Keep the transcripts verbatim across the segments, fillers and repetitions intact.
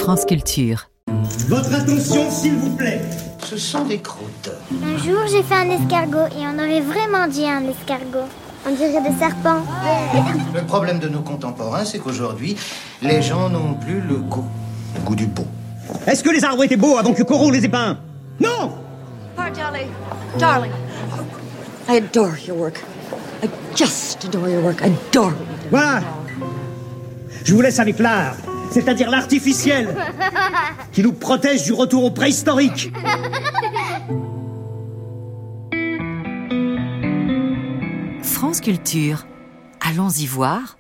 France Culture. Votre attention, s'il vous plaît. Ce sont des croûtes. Un jour, j'ai fait un escargot et on aurait vraiment dit un escargot. On dirait des serpents. Le problème de nos contemporains, c'est qu'aujourd'hui, les gens n'ont plus le goût, le goût du beau. Est-ce que les arbres étaient beaux avant que Corot les ait peints? Non! Oh, darling, darling, I adore your work. I just adore your work. I adore it. Voilà. Je vous laisse avec l'art, c'est-à-dire l'artificiel, qui nous protège du retour au préhistorique. France Culture. Allons-y voir.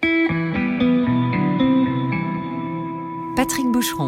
Patrick Boucheron.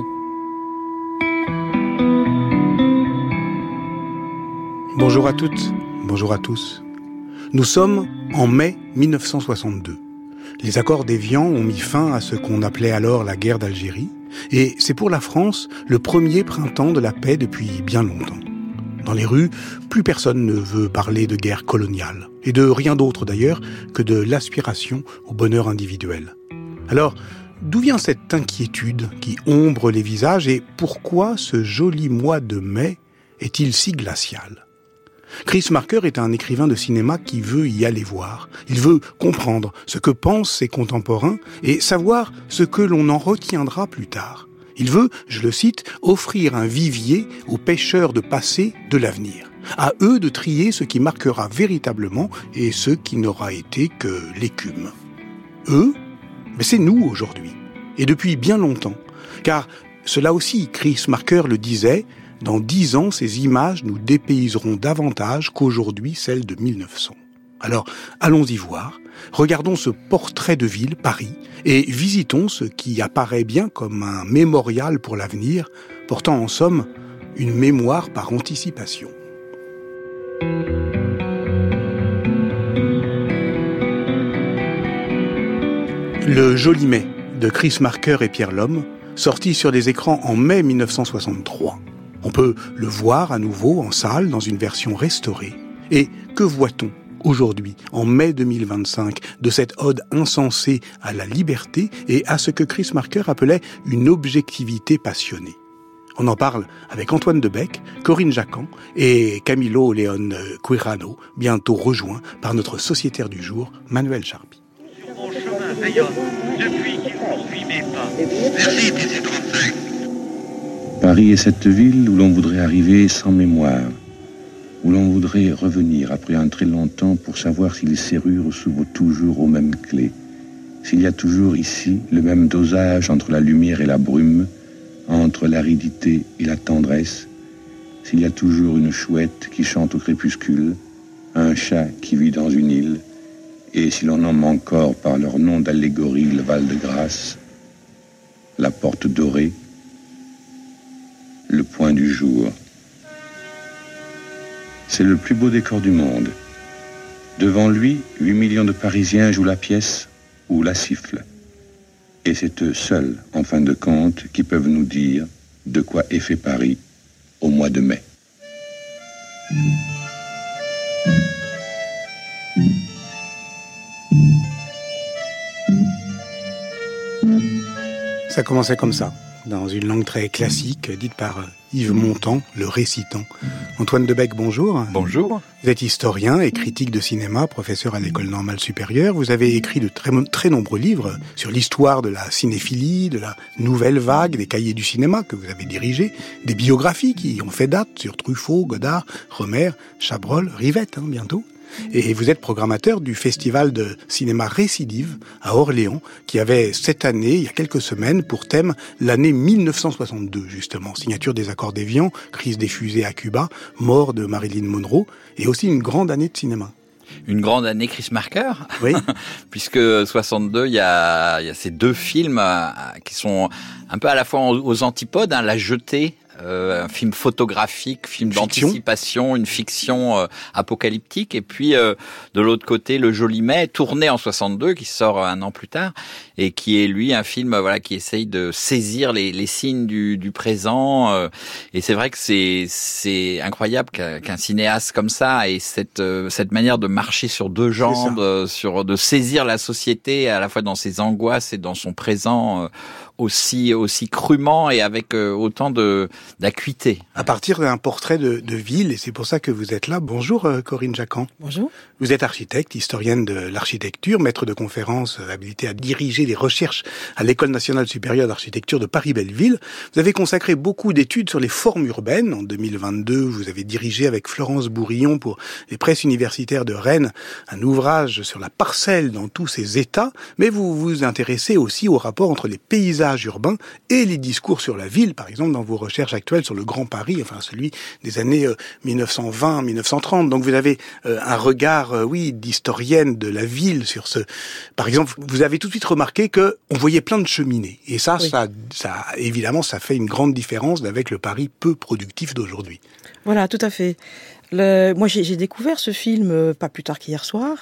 Bonjour à toutes, bonjour à tous. Nous sommes en mai mille neuf cent soixante-deux. Les accords d'Évian ont mis fin à ce qu'on appelait alors la guerre d'Algérie, et c'est pour la France le premier printemps de la paix depuis bien longtemps. Dans les rues, plus personne ne veut parler de guerre coloniale, et de rien d'autre d'ailleurs que de l'aspiration au bonheur individuel. Alors, d'où vient cette inquiétude qui ombre les visages, et pourquoi ce joli mois de mai est-il si glacial ? Chris Marker est un écrivain de cinéma qui veut y aller voir. Il veut comprendre ce que pensent ses contemporains et savoir ce que l'on en retiendra plus tard. Il veut, je le cite, offrir un vivier aux pêcheurs de passé de l'avenir. À eux de trier ce qui marquera véritablement et ce qui n'aura été que l'écume. Eux, mais c'est nous aujourd'hui. Et depuis bien longtemps. Car cela aussi, Chris Marker le disait, dans dix ans, ces images nous dépayseront davantage qu'aujourd'hui celles de mille neuf cents. Alors, allons-y voir, regardons ce portrait de ville, Paris, et visitons ce qui apparaît bien comme un mémorial pour l'avenir, portant en somme une mémoire par anticipation. Le joli mai de Chris Marker et Pierre Lhomme, sorti sur les écrans en mai mille neuf cent soixante-trois. On peut le voir à nouveau en salle dans une version restaurée. Et que voit-on aujourd'hui, en mai deux mille vingt-cinq, de cette ode insensée à la liberté et à ce que Chris Marker appelait une objectivité passionnée? On en parle avec Antoine Debec, Corinne Jacquan et Camilo León Quijano, bientôt rejoints par notre sociétaire du jour, Manuel Charpie. Sur mon chemin rayonne depuis qu'il poursuit mes pas. Merci, P C trente-cinq. Paris est cette ville où l'on voudrait arriver sans mémoire, où l'on voudrait revenir après un très long temps pour savoir si les serrures s'ouvrent toujours aux mêmes clés, s'il y a toujours ici le même dosage entre la lumière et la brume, entre l'aridité et la tendresse, s'il y a toujours une chouette qui chante au crépuscule, un chat qui vit dans une île, et si l'on nomme encore par leur nom d'allégorie le Val-de-Grâce, la porte dorée, le point du jour. C'est le plus beau décor du monde. Devant lui, huit millions de Parisiens jouent la pièce ou la sifflent. Et c'est eux seuls, en fin de compte, qui peuvent nous dire de quoi est fait Paris au mois de mai. Ça commençait comme ça, dans une langue très classique, dite par Yves Montand, le récitant. Antoine Debec, bonjour. Bonjour. Vous êtes historien et critique de cinéma, professeur à l'École normale supérieure. Vous avez écrit de très, très nombreux livres sur l'histoire de la cinéphilie, de la nouvelle vague, des cahiers du cinéma que vous avez dirigés, des biographies qui ont fait date sur Truffaut, Godard, Rohmer, Chabrol, Rivette, hein, bientôt. Et vous êtes programmateur du festival de cinéma Récidive à Orléans, qui avait cette année, il y a quelques semaines, pour thème l'année mille neuf cent soixante-deux, justement. Signature des accords d'Évian, crise des fusées à Cuba, mort de Marilyn Monroe, et aussi une grande année de cinéma. Une grande année Chris Marker, oui. Puisque soixante-deux, il y a, il y a ces deux films euh, qui sont un peu à la fois aux antipodes, hein, La Jetée, Euh, un film photographique, film fiction. d'anticipation, une fiction euh, apocalyptique, et puis euh, de l'autre côté Le Joli Mai, tourné en soixante-deux, qui sort un an plus tard, et qui est lui un film euh, voilà qui essaye de saisir les, les signes du, du présent. Euh, et c'est vrai que c'est c'est incroyable qu'un, qu'un cinéaste comme ça ait cette euh, cette manière de marcher sur deux jambes, euh, sur de saisir la société à la fois dans ses angoisses et dans son présent. Euh, aussi aussi crûment et avec euh, autant de d'acuité. À partir d'un portrait de, de ville, et c'est pour ça que vous êtes là. Bonjour euh, Corinne Jacquan. Bonjour. Vous êtes architecte, historienne de l'architecture, maître de conférences euh, habilité à diriger des recherches à l'École nationale supérieure d'architecture de Paris-Belleville. Vous avez consacré beaucoup d'études sur les formes urbaines. En deux mille vingt-deux, vous avez dirigé avec Florence Bourillon pour les presses universitaires de Rennes un ouvrage sur la parcelle dans tous ses états, mais vous vous intéressez aussi au rapport entre les paysages urbains et les discours sur la ville, par exemple dans vos recherches actuelles sur le Grand Paris, enfin celui des années euh, mille neuf cent vingt mille neuf cent trente. Donc vous avez euh, un regard, euh, oui, d'historienne de la ville sur ce... Par exemple, vous avez tout de suite remarqué que on voyait plein de cheminées. Et ça, oui. ça, ça, évidemment, ça fait une grande différence avec le Paris peu productif d'aujourd'hui. Voilà, tout à fait. Le, moi, j'ai, j'ai découvert ce film euh, pas plus tard qu'hier soir,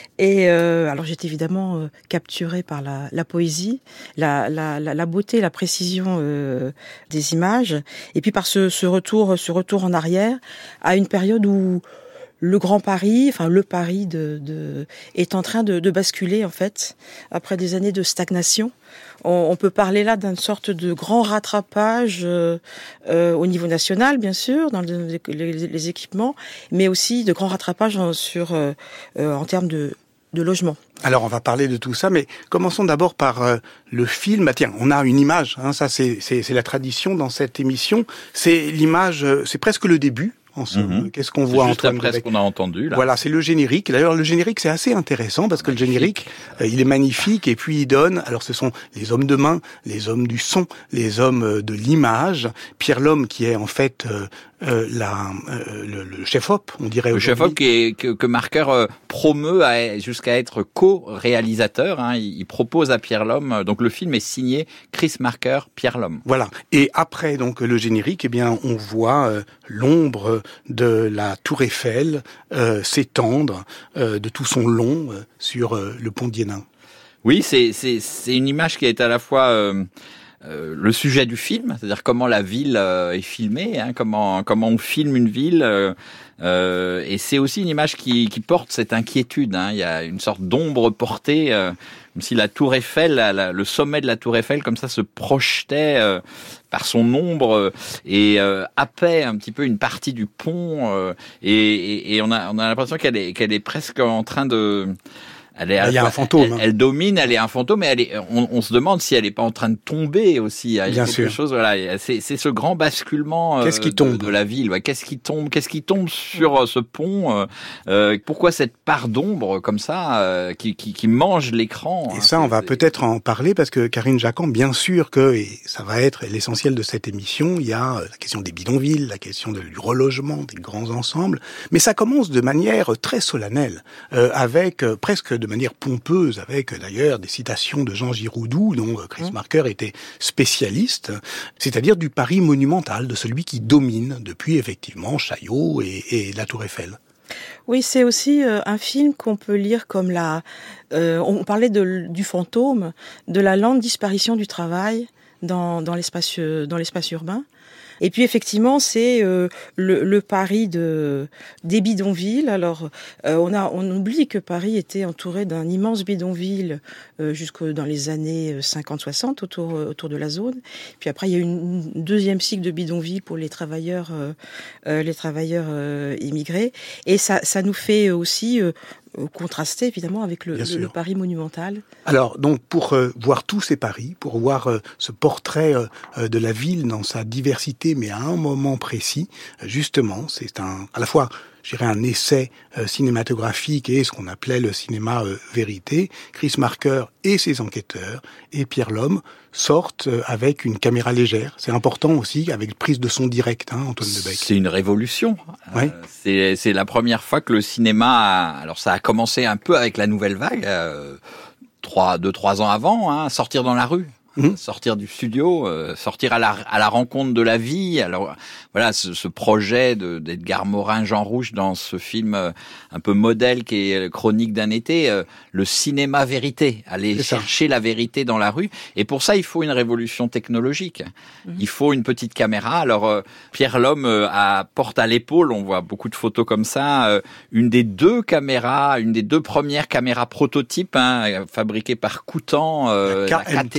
et euh, alors j'étais évidemment euh, capturée par la, la poésie, la, la, la, la beauté, la précision euh, des images, et puis par ce, ce retour, ce retour en arrière à une période où le Grand Paris, enfin le Paris de, de, est en train de, de basculer en fait après des années de stagnation. On, on peut parler là d'une sorte de grand rattrapage euh, euh, au niveau national, bien sûr, dans les, les, les équipements, mais aussi de grand rattrapage en, sur euh, euh, en termes de de logement. Alors on va parler de tout ça, mais commençons d'abord par euh, le film. Ah, tiens, on a une image, hein, ça c'est, c'est c'est la tradition dans cette émission. C'est l'image, euh, c'est presque le début. En somme. Mmh. Qu'est-ce qu'on voit, juste Antoine après ce qu'on a entendu là. Voilà, c'est le générique. D'ailleurs, le générique, c'est assez intéressant parce que magnifique. Le générique, euh, il est magnifique et puis il donne. Alors, ce sont les hommes de main, les hommes du son, les hommes de l'image. Pierre Lhomme, qui est en fait euh, euh, la, euh, le, le chef-op, on dirait. Le chef-op qui est, que, que Marker euh, promeut à, jusqu'à être co-réalisateur. Hein. Il, il propose à Pierre Lhomme. Donc, le film est signé Chris Marker, Pierre Lhomme. Voilà. Et après donc le générique, eh bien, on voit euh, l'ombre de la Tour Eiffel euh, s'étendre euh, de tout son long euh, sur euh, le pont d'Iénin. Oui, c'est c'est c'est une image qui est à la fois euh, euh, le sujet du film, c'est-à-dire comment la ville euh, est filmée, hein, comment comment on filme une ville. Euh, euh, et c'est aussi une image qui qui porte cette inquiétude. Hein. Il y a une sorte d'ombre portée. Euh, Comme si la Tour Eiffel, la, la, le sommet de la Tour Eiffel, comme ça, se projetait euh, par son ombre euh, et euh, happait un petit peu une partie du pont. Euh, et, et, et on a, on a l'impression qu'elle est, qu'elle est presque en train de... Elle est, il y a un fantôme. Elle, elle domine, elle est un fantôme, mais elle est, on, on se demande si elle est pas en train de tomber aussi. Il y a Bien quelque sûr. chose, voilà. C'est, c'est ce grand basculement euh, Qu'est-ce qui tombe de, de la ville. Ouais, qu'est-ce qui tombe Qu'est-ce qui tombe sur euh, ce pont euh, euh, Pourquoi cette part d'ombre comme ça euh, qui, qui, qui mange l'écran Et hein, ça, on va c'est... peut-être en parler parce que Karine Jacquan, bien sûr que, et ça va être l'essentiel de cette émission, il y a la question des bidonvilles, la question de, du relogement, des grands ensembles, mais ça commence de manière très solennelle, euh, avec euh, presque de manière pompeuse, avec d'ailleurs des citations de Jean Giroudou, dont Chris mmh. Marker était spécialiste, c'est-à-dire du Paris monumental, de celui qui domine depuis effectivement Chaillot et, et la Tour Eiffel. Oui, c'est aussi euh, un film qu'on peut lire comme la... Euh, on parlait de, du fantôme, de la lente disparition du travail dans, dans, l'espace, dans l'espace urbain. Et puis effectivement, c'est euh, le, le Paris de des bidonvilles. Alors, euh, on a on oublie que Paris était entouré d'un immense bidonville euh, jusque dans les années cinquante soixante autour autour de la zone. Puis après, il y a eu une deuxième cycle de bidonville pour les travailleurs euh, euh, les travailleurs euh, immigrés. Et ça ça nous fait aussi euh, contrasté évidemment avec le, le, le Paris monumental. Alors donc pour euh, voir tous ces Paris, pour voir euh, ce portrait euh, de la ville dans sa diversité, mais à un moment précis, euh, justement, c'est un à la fois, je dirais, un essai euh, cinématographique et ce qu'on appelait le cinéma euh, vérité. Chris Marker et ses enquêteurs et Pierre Lhomme sortent euh, avec une caméra légère. C'est important aussi, avec prise de son direct, hein, Antoine Debec. C'est une révolution. Oui. Euh, c'est, c'est la première fois que le cinéma a, alors ça a commencé un peu avec la Nouvelle Vague, euh, trois, deux, trois ans avant, hein, sortir dans la rue. Mmh. Sortir du studio, euh, sortir à la, à la rencontre de la vie. Alors voilà, ce, ce projet de, d'Edgar Morin, Jean Rouge, dans ce film euh, un peu modèle qui est Chronique d'un été, euh, le cinéma vérité, aller C'est chercher ça. La vérité dans la rue. Et pour ça, il faut une révolution technologique. Mmh. Il faut une petite caméra. Alors euh, Pierre Lhomme euh, a, porte à l'épaule, on voit beaucoup de photos comme ça, euh, une des deux caméras, une des deux premières caméras prototypes, hein, fabriquées par Coutan, euh, la K M T. La, la, voilà,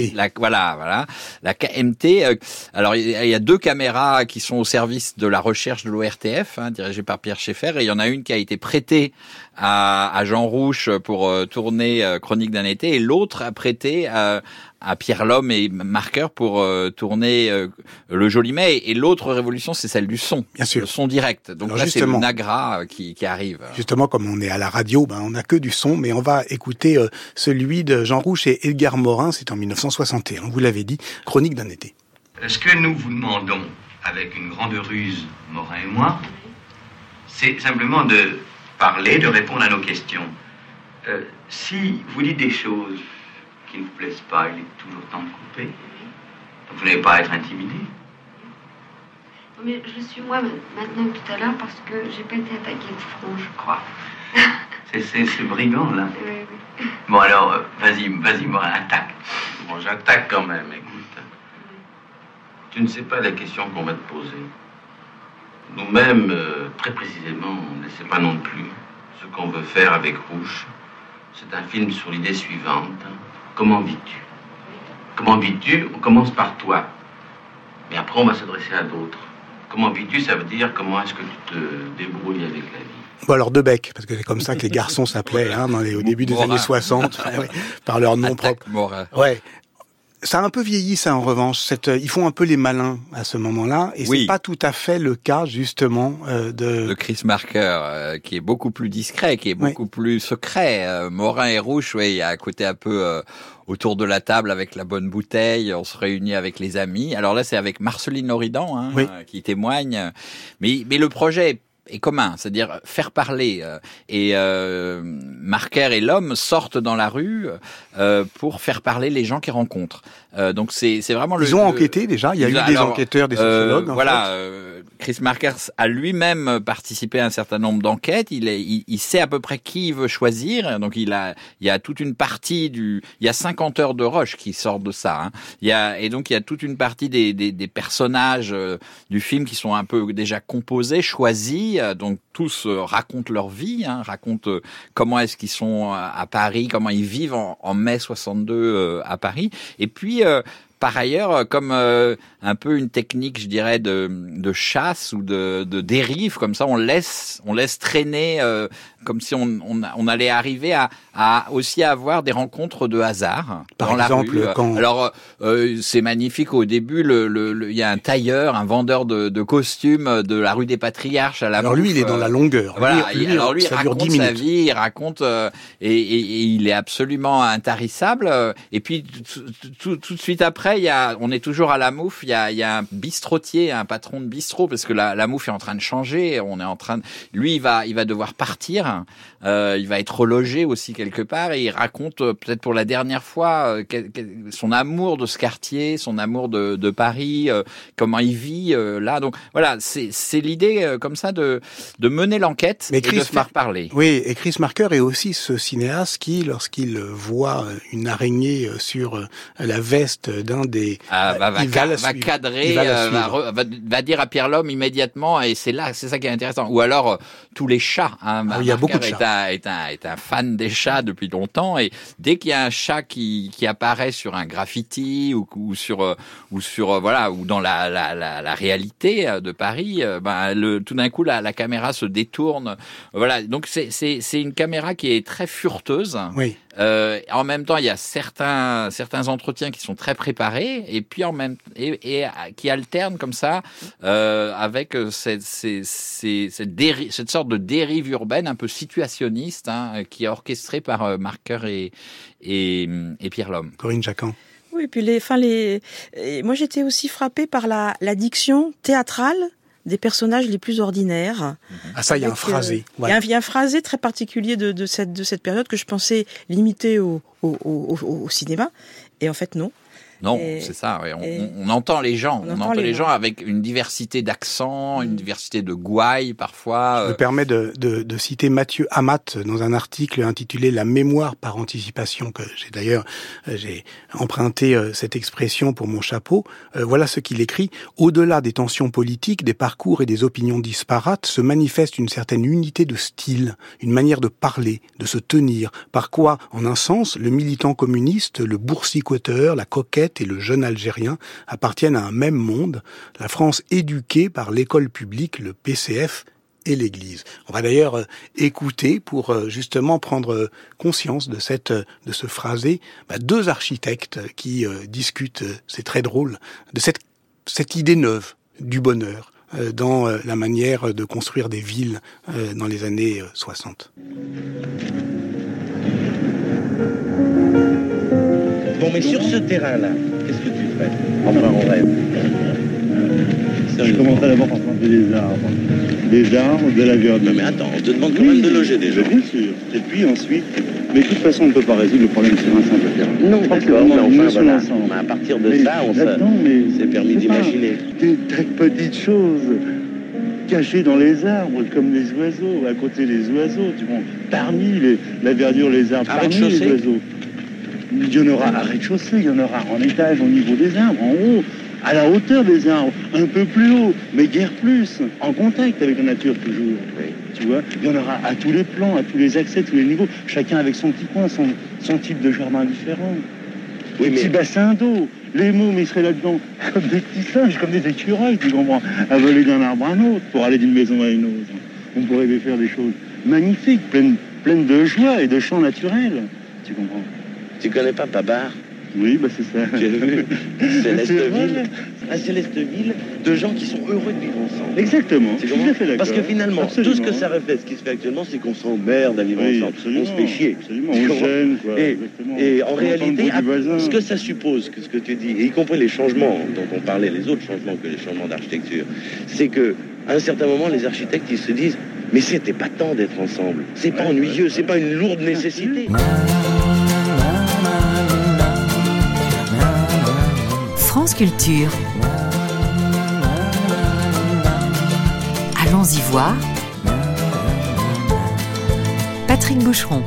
Voilà, voilà. La K M T. Euh, alors il y a deux caméras qui sont au service de la recherche de l'O R T F, hein, dirigée par Pierre Schaeffer, et il y en a une qui a été prêtée à, à Jean Rouch pour euh, tourner euh, Chronique d'un été, et l'autre a prêté à, à Pierre Lhomme et Marqueur pour euh, tourner euh, Le Jolimet. Et, et l'autre révolution, c'est celle du son, bien sûr, le son direct. Donc alors là, c'est le Nagra qui, qui arrive. Justement, comme on est à la radio, ben on n'a que du son, mais on va écouter euh, celui de Jean Rouch et Edgar Morin. C'est en mille neuf cent soixante et un. Vous l'avez dit, Chronique d'un été. Ce que nous vous demandons, avec une grande ruse, Morin et moi, c'est simplement de parler, de répondre à nos questions. Euh, si vous dites des choses qui ne vous plaisent pas, il est toujours temps de couper. Donc vous n'allez pas à être intimidé. Mais je suis moi maintenant tout à l'heure parce que j'ai pas été attaqué de front, je crois. C'est, c'est ce brigand là. Oui, oui. Bon alors, euh, vas-y, vas-y, Morin, attaque. Bon, j'attaque quand même, écoute. Tu ne sais pas la question qu'on va te poser. Nous-mêmes, euh, très précisément, on ne sait pas non plus. Ce qu'on veut faire avec Rouch, c'est un film sur l'idée suivante. Comment vis-tu? Comment vis-tu? On commence par toi. Mais après, on va s'adresser à d'autres. Comment vis-tu? Ça veut dire comment est-ce que tu te débrouilles avec la vie. Bon alors Debec, parce que c'est comme ça que les garçons s'appelaient hein, dans les, au début des Morin. Années soixante, ouais, par leur nom Attaque propre. Morin. Ouais. Ça a un peu vieilli, ça, en revanche. Cette, euh, ils font un peu les malins à ce moment-là, et oui. c'est pas tout à fait le cas, justement, euh, de... de Chris Marker, euh, qui est beaucoup plus discret, qui est beaucoup oui. plus secret. Euh, Morin et Rouch, oui, il y a un côté un peu euh, autour de la table avec la bonne bouteille, on se réunit avec les amis. Alors là, c'est avec Marceline Loridan, hein, oui. euh, qui témoigne. Mais, mais le projet est commun, c'est-à-dire faire parler. Euh, et euh, Marker et l'homme sortent dans la rue euh, pour faire parler les gens qu'ils rencontrent. Euh, donc c'est c'est vraiment ils le. Ils ont enquêté déjà. Il y a eu alors, des enquêteurs, des sociologues. Euh, en voilà. fait. Euh, Chris Marker a lui-même participé à un certain nombre d'enquêtes. Il est, il, il sait à peu près qui il veut choisir. Donc il a, il y a toute une partie du, il y a cinquante heures de rush qui sortent de ça. Hein. Il y a et donc il y a toute une partie des des, des personnages euh, du film qui sont un peu déjà composés, choisis. Euh, donc tous euh, racontent leur vie, hein, racontent euh, comment est-ce qu'ils sont à, à Paris, comment ils vivent en, en mai soixante-deux euh, à Paris. Et puis euh, par ailleurs, comme euh, un peu une technique, je dirais, de, de chasse ou de, de dérive, comme ça, on laisse, on laisse traîner, euh, comme si on, on, on allait arriver à, à aussi avoir des rencontres de hasard Par dans exemple, la rue. quand... Alors, euh, c'est magnifique. Au début, le, le, le, il y a un tailleur, un vendeur de, de costumes de la rue des Patriarches à la. Alors Mouffe, lui, il est dans la longueur. Voilà. Lui, lui, alors lui, il raconte sa minutes. vie, il raconte euh, et, et, et il est absolument intarissable. Et puis tout, tout, tout de suite après, il y a, on est toujours à la Mouffe. Il y a, il y a un bistrotier, un patron de bistrot, parce que la, la Mouffe est en train de changer. On est en train de, lui, il va, il va devoir partir. Euh, il va être relogé aussi quelque part, et il raconte euh, peut-être pour la dernière fois euh, quel, quel, son amour de ce quartier, son amour de, de Paris, euh, comment il vit euh, là. Donc voilà, c'est, c'est l'idée euh, comme ça de, de mener l'enquête et Chris de faire parler. Oui, et Chris Marker est aussi ce cinéaste qui, lorsqu'il voit une araignée sur la veste d'un des, ah, bah, va, il va, ca- la va suivre. cadrer, va, euh, va, re, va, va dire à Pierre Lhomme immédiatement, et c'est là, c'est ça qui est intéressant. Ou alors euh, tous les chats. Hein, ah, il y a beaucoup de chats. Est un, est un, est un fan des chats depuis longtemps, et dès qu'il y a un chat qui, qui apparaît sur un graffiti ou, ou sur ou sur voilà ou dans la, la, la, la réalité de Paris, ben le, tout d'un coup la, la caméra se détourne. Voilà, donc c'est c'est c'est une caméra qui est très fureteuse. Oui. Euh, en même temps, il y a certains certains entretiens qui sont très préparés, et puis en même et, et qui alternent comme ça euh, avec cette cette cette, cette, déri- cette sorte de dérive urbaine un peu situationniste, hein, qui est orchestrée par euh, Marker et et, et Pierre Lhomme. Corinne Jacquin. Oui, puis les, enfin les, moi j'étais aussi frappée par la, la diction théâtrale des personnages les plus ordinaires. Ah ça, il y a un phrasé. Il ouais. y, y a un phrasé très particulier de, de cette de cette période que je pensais limité au au, au, au, au cinéma, et en fait non. Non, et, c'est ça. Ouais. On, et, on entend les gens. On, on entend les, les gens avec une diversité d'accents, mmh. une diversité de gouailles parfois. Je me permets de, de, de citer Mathieu Amat dans un article intitulé « La mémoire par anticipation », que j'ai d'ailleurs j'ai emprunté cette expression pour mon chapeau. Euh, voilà ce qu'il écrit. « Au-delà des tensions politiques, des parcours et des opinions disparates, se manifeste une certaine unité de style, une manière de parler, de se tenir, par quoi, en un sens, le militant communiste, le boursicoteur, la coquette, Cosette et le jeune Algérien appartiennent à un même monde, la France éduquée par l'école publique, le P C F et l'Église. On va d'ailleurs euh, écouter pour euh, justement prendre euh, conscience de cette euh, de ce phrasé bah, deux architectes qui euh, discutent, euh, c'est très drôle, de cette cette idée neuve du bonheur euh, dans euh, la manière de construire des villes euh, dans les années euh, soixante. Bon, mais sur ce terrain-là, qu'est-ce que tu fais? Enfin, on rêve. Je commencerai d'abord par planter des arbres. Des arbres, de la verdure. Non, mais attends, on te demande quand même de loger déjà. Bien sûr. Et puis ensuite, mais de toute façon, on ne peut pas résoudre le problème sur un simple terrain. Non, d'accord, mais enfin, voilà. Mais à partir de mais ça, on s'est permis d'imaginer. Des tas de petites choses cachées dans les arbres, comme les oiseaux, à côté des oiseaux. Tu vois, parmi les, la verdure, les arbres, parmi les oiseaux. Il y en aura à rez-de-chaussée, il y en aura en étage au niveau des arbres, en haut, à la hauteur des arbres, un peu plus haut, mais guère plus, en contact avec la nature toujours. Oui. Tu vois, il y en aura à tous les plans, à tous les accès, tous les niveaux, chacun avec son petit coin, son, son type de jardin différent. Oui, des mais... petits bassins d'eau, les mômes, ils seraient là-dedans comme des petits singes, comme des écureuils, tu comprends, à voler d'un arbre à un autre pour aller d'une maison à une autre. On pourrait faire des choses magnifiques, pleines, pleines de joie et de chants naturels, tu comprends. Tu connais pas Babar? Oui, bah c'est ça. J'ai vu. Célesteville. Un Célesteville de gens qui sont heureux de vivre ensemble. Exactement. C'est tout à fait d'accord. Parce que finalement, absolument. Tout ce que ça reflète, ce qui se fait actuellement, c'est qu'on s'emmerde à vivre oui, ensemble. Absolument. On se fait chier. Absolument. On gêne, quoi. Et, et en on réalité, ce que ça suppose, que ce que tu dis, et y compris les changements dont on parlait, les autres changements que les changements d'architecture, c'est que à un certain moment, les architectes, ils se disent, mais c'était pas tant d'être ensemble. C'est pas ouais, ennuyeux, ouais. C'est pas une lourde nécessité. France Culture. Allons-y voir. Patrick Boucheron.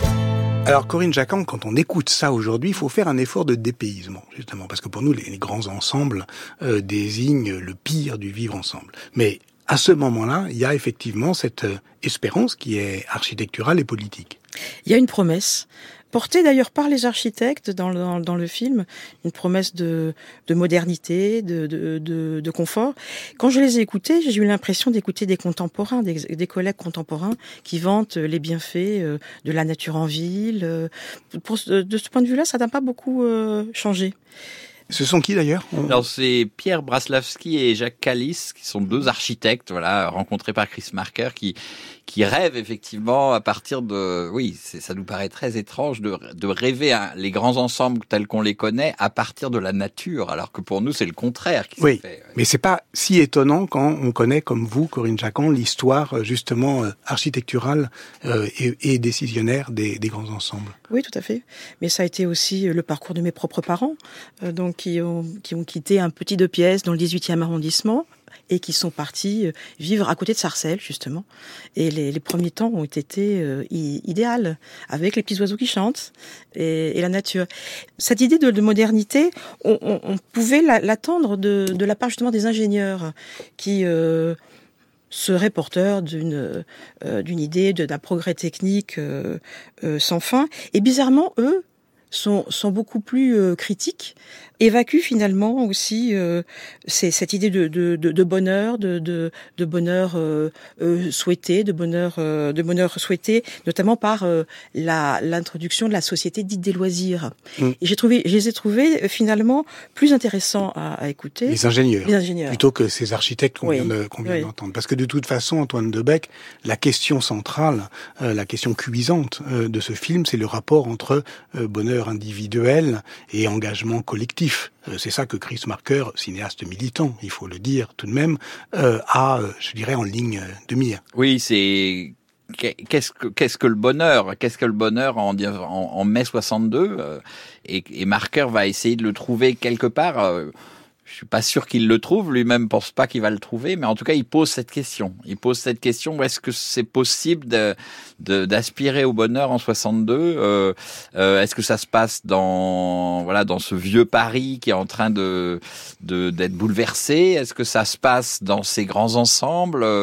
Alors Corinne Jacquan, quand on écoute ça aujourd'hui, il faut faire un effort de dépaysement, justement, parce que pour nous, les, les grands ensembles euh, désignent le pire du vivre ensemble. Mais à ce moment-là, il y a effectivement cette euh, espérance qui est architecturale et politique. Il y a une promesse, portée d'ailleurs par les architectes dans le, dans, dans le film, une promesse de, de modernité, de, de, de, de confort. Quand je les ai écoutés, j'ai eu l'impression d'écouter des contemporains, des, des collègues contemporains qui vantent les bienfaits de la nature en ville. Pour, de ce point de vue-là, ça n'a pas beaucoup euh, changé. Ce sont qui d'ailleurs? On... Alors c'est Pierre Braslavski et Jacques Kallis, qui sont deux architectes, voilà, rencontrés par Chris Marker, qui qui rêvent effectivement à partir de, oui, c'est, ça nous paraît très étrange de de rêver hein, les grands ensembles tels qu'on les connaît à partir de la nature, alors que pour nous c'est le contraire qui oui, se fait. Oui, mais c'est pas si étonnant quand on connaît comme vous, Corinne Jacquan, l'histoire justement architecturale euh, et, et décisionnaire des, des grands ensembles. Oui, tout à fait. Mais ça a été aussi le parcours de mes propres parents, euh, donc qui ont qui ont quitté un petit deux pièces dans le dix-huitième arrondissement et qui sont partis vivre à côté de Sarcelles, justement. Et les, les premiers temps ont été euh, idéaux, avec les petits oiseaux qui chantent et, et la nature. Cette idée de, de modernité, on, on, on pouvait l'attendre de, de la part justement des ingénieurs qui euh, seraient porteurs d'une euh, d'une idée, de, d'un progrès technique euh, euh, sans fin. Et bizarrement, eux, sont, sont beaucoup plus euh, critiques, évacuent finalement aussi euh, c'est, cette idée de, de, de, de bonheur, de, de, de bonheur euh, euh, souhaité, de bonheur, euh, de bonheur souhaité, notamment par euh, la, l'introduction de la société dite des loisirs. Mmh. Et j'ai trouvé, je les ai trouvés euh, finalement plus intéressants à, à écouter. Les ingénieurs, les ingénieurs, plutôt que ces architectes qu'on oui. vient, de, qu'on vient oui. d'entendre. Parce que de toute façon, Antoine Debec, la question centrale, euh, la question cuisante euh, de ce film, c'est le rapport entre euh, bonheur individuel et engagement collectif. Euh, c'est ça que Chris Marker, cinéaste militant, il faut le dire tout de même, euh, a, euh, je dirais, en ligne de mire. Oui, c'est... Qu'est-ce que, qu'est-ce que le bonheur? Qu'est-ce que le bonheur en, en, en mai soixante-deux? euh, et, et Marker va essayer de le trouver quelque part. Euh, je suis pas sûr qu'il le trouve, lui-même pense pas qu'il va le trouver, mais en tout cas, il pose cette question. Il pose cette question, est-ce que c'est possible de, de, d'aspirer au bonheur en soixante-deux? euh, euh, Est-ce que ça se passe dans, voilà, dans ce vieux Paris qui est en train de, de, d'être bouleversé? Est-ce que ça se passe dans ces grands ensembles? euh,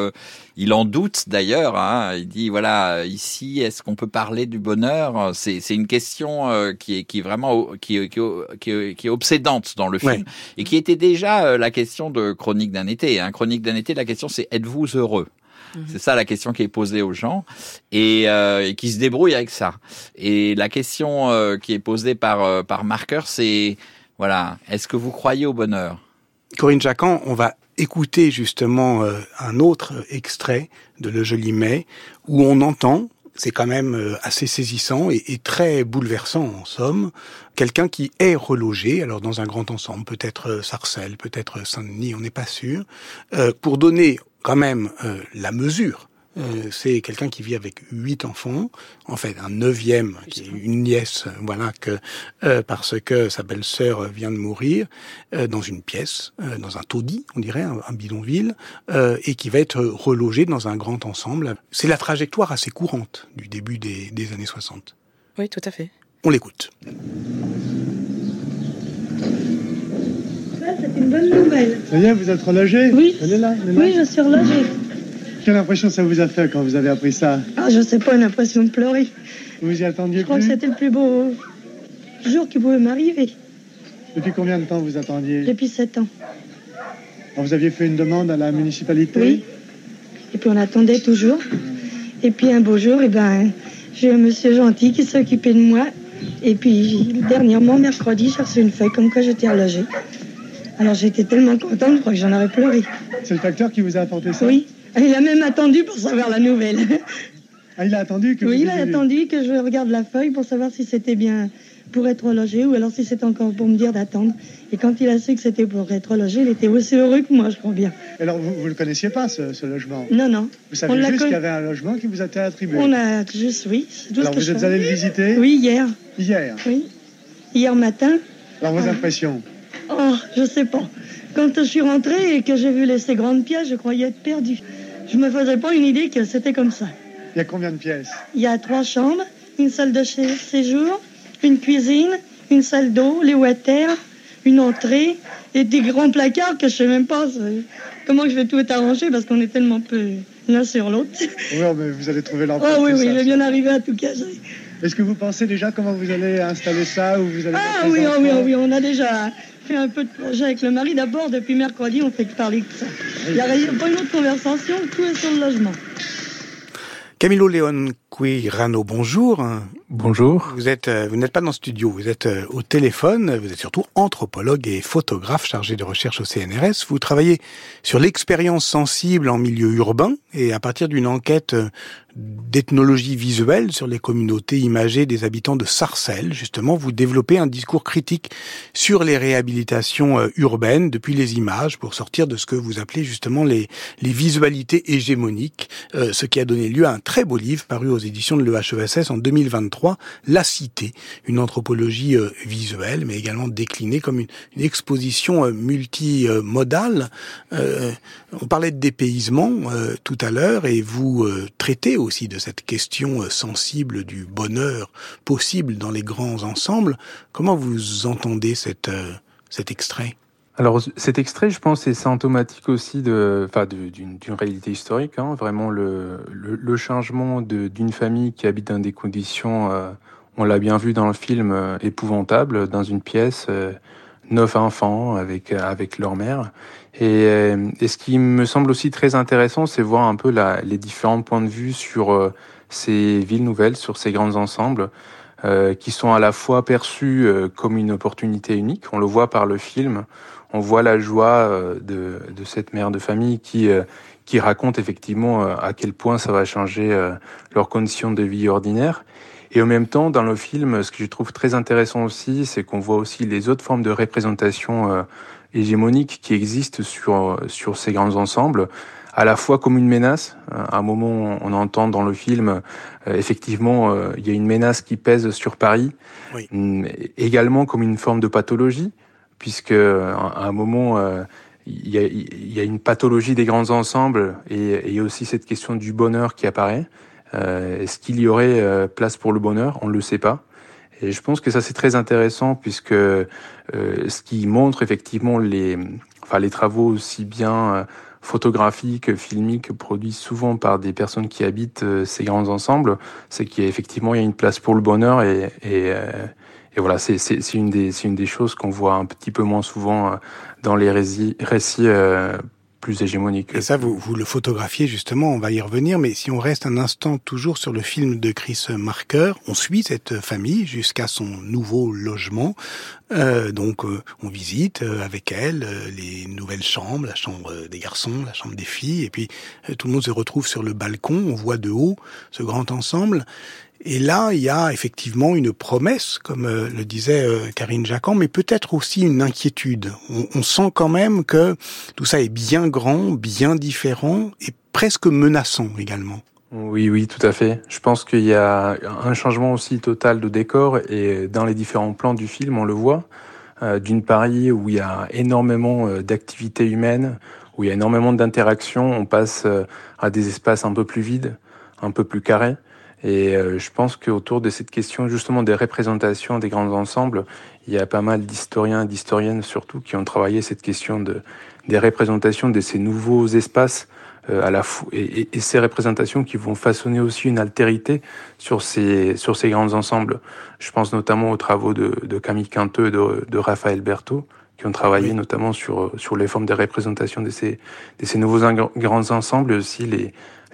il en doute d'ailleurs. Hein. Il dit voilà, ici, est-ce qu'on peut parler du bonheur ? C'est, c'est une question euh, qui est qui est vraiment qui qui qui, qui est obsédante dans le film ouais. et qui était déjà euh, la question de Chronique d'un été. Hein. Chronique d'un été, la question c'est êtes-vous heureux ? Mmh. C'est ça la question qui est posée aux gens et, euh, et qui se débrouillent avec ça. Et la question euh, qui est posée par euh, par Marker, c'est voilà, est-ce que vous croyez au bonheur ? Corinne Jacquan, on va écouter justement euh, un autre extrait de Le Joli Mai où on entend, c'est quand même euh, assez saisissant et, et très bouleversant en somme, quelqu'un qui est relogé, alors dans un grand ensemble, peut-être euh, Sarcelles, peut-être Saint-Denis, on n'est pas sûr, euh, pour donner quand même euh, la mesure. Euh, c'est quelqu'un qui vit avec huit enfants, en fait un neuvième, qui est une nièce, voilà, que euh, parce que sa belle-sœur vient de mourir, euh, dans une pièce, euh, dans un taudis, on dirait, un, un bidonville, euh, et qui va être relogé dans un grand ensemble. C'est la trajectoire assez courante du début des, des années soixante. Oui, tout à fait. On l'écoute. Ça, c'est une bonne nouvelle. Ça y est, vous êtes relogé ? Oui. Elle est là, elle est là. Oui, je suis relogée. Quelle impression ça vous a fait quand vous avez appris ça ? Ah, je sais pas, une impression de pleurer. Vous y attendiez Je crois plus ? que c'était le plus beau jour qui pouvait m'arriver. Depuis combien de temps vous attendiez ? Depuis sept ans. Alors vous aviez fait une demande à la municipalité ? Oui. Et puis on attendait toujours. Et puis un beau jour, eh ben, j'ai un monsieur gentil qui s'est occupé de moi. Et puis dernièrement, mercredi, j'ai reçu une feuille comme quoi j'étais relogée. Alors j'étais tellement contente, je crois que j'en aurais pleuré. C'est le facteur qui vous a apporté ça ? Oui. Il a même attendu pour savoir la nouvelle. Ah, il a attendu que Oui, vous il a disiez... attendu que je regarde la feuille pour savoir si c'était bien pour être relogé ou alors si c'était encore pour me dire d'attendre. Et quand il a su que c'était pour être relogé, il était aussi heureux que moi, je crois bien. Alors, vous ne le connaissiez pas, ce, ce logement ? Non, non. Vous saviez juste con... qu'il y avait un logement qui vous a été attribué ? On a juste, oui. C'est tout alors, ce que vous je êtes fais. allé le visiter ? Oui, hier. Hier ? Oui. Hier matin. Alors, vos ah. impressions ? Oh, je sais pas. Quand je suis rentrée et que j'ai vu les, ces grandes pièces, je croyais être perdue. Je me faisais pas une idée que c'était comme ça. Il y a combien de pièces ? Il y a trois chambres, une salle de séjour, une cuisine, une salle d'eau, les water, une entrée et des grands placards que je sais même pas comment je vais tout arranger parce qu'on est tellement peu l'un sur l'autre. Oui, mais vous allez trouver l'emploi. Oh oui, oui, ça, il est bien arrivé à tout caser. Est-ce que vous pensez déjà comment vous allez installer ça ou vous allez Ah oui, oh, oui, oh, oui, on a déjà fait un peu de projet avec le mari. D'abord, depuis mercredi, on fait que parler de ça. Il n'y a, a pas une autre conversation, tout est sur le logement. Camilo León Quirano, bonjour. Bonjour. Vous êtes, vous n'êtes pas dans le studio, vous êtes au téléphone, vous êtes surtout anthropologue et photographe chargé de recherche au C N R S. Vous travaillez sur l'expérience sensible en milieu urbain et à partir d'une enquête d'ethnologie visuelle sur les communautés imagées des habitants de Sarcelles, justement, vous développez un discours critique sur les réhabilitations urbaines depuis les images pour sortir de ce que vous appelez justement les, les visualités hégémoniques, euh, ce qui a donné lieu à un très beau livre paru aux éditions de l'E H E S S en deux mille vingt-trois, La Cité, une anthropologie euh, visuelle, mais également déclinée comme une, une exposition euh, multimodale. Euh, on parlait de dépaysement euh, tout à l'heure, et vous euh, traitez aussi de cette question euh, sensible du bonheur possible dans les grands ensembles. Comment vous entendez cette, euh, cet extrait ? Alors cet extrait, je pense, est symptomatique aussi de, enfin, de, d'une, d'une réalité historique. Hein, vraiment le, le, le changement de, d'une famille qui habite dans des conditions, euh, on l'a bien vu dans le film, euh, épouvantables, dans une pièce, euh, neuf enfants avec avec leur mère. Et, euh, et ce qui me semble aussi très intéressant, c'est voir un peu la, les différents points de vue sur euh, ces villes nouvelles, sur ces grands ensembles. Euh, qui sont à la fois perçus euh, comme une opportunité unique. On le voit par le film. On voit la joie euh, de, de cette mère de famille qui, euh, qui raconte effectivement euh, à quel point ça va changer euh, leurs conditions de vie ordinaires. Et en même temps, dans le film, ce que je trouve très intéressant aussi, c'est qu'on voit aussi les autres formes de représentation euh, hégémoniques qui existent sur, sur ces grands ensembles, à la fois comme une menace. À un moment, on entend dans le film, euh, effectivement, euh, il y a une menace qui pèse sur Paris, oui. Également comme une forme de pathologie, puisque à un moment, euh, il y a, il y a une pathologie des grands ensembles, et il y a aussi cette question du bonheur qui apparaît. Euh, est-ce qu'il y aurait euh, place pour le bonheur ? On ne le sait pas. Et je pense que ça, c'est très intéressant, puisque euh, ce qui montre effectivement les enfin les travaux aussi bien euh, photographiques, filmiques, produits souvent par des personnes qui habitent euh, ces grands ensembles, c'est qu'il y a effectivement il y a une place pour le bonheur et, et, euh, et voilà, c'est, c'est, c'est, une des, c'est une des choses qu'on voit un petit peu moins souvent euh, dans les récits, récits euh, plus hégémonique. Et ça, vous, vous le photographiez justement, on va y revenir, mais si on reste un instant toujours sur le film de Chris Marker, on suit cette famille jusqu'à son nouveau logement. Euh, donc euh, on visite euh, avec elle euh, les nouvelles chambres, la chambre des garçons, la chambre des filles, et puis euh, tout le monde se retrouve sur le balcon, on voit de haut ce grand ensemble. Et là, il y a effectivement une promesse, comme euh, le disait euh, Karine Jacquan, mais peut-être aussi une inquiétude. On, on sent quand même que tout ça est bien grand, bien différent et presque menaçant également. Oui, oui, tout à fait. Je pense qu'il y a un changement aussi total de décor et dans les différents plans du film, on le voit, euh, d'une Paris où il y a énormément euh, d'activités humaines, où il y a énormément d'interactions, on passe euh, à des espaces un peu plus vides, un peu plus carrés. Et euh, je pense qu'autour de cette question justement des représentations des grands ensembles, il y a pas mal d'historiens et d'historiennes surtout qui ont travaillé cette question de, des représentations de ces nouveaux espaces euh, à la fou- et, et, et ces représentations qui vont façonner aussi une altérité sur ces, sur ces grands ensembles. Je pense notamment aux travaux de, de Camille Quinteux et de, de Raphaël Berthaud, qui ont travaillé oui. notamment sur, sur les formes de représentation de ces, de ces nouveaux ing- grands ensembles et aussi les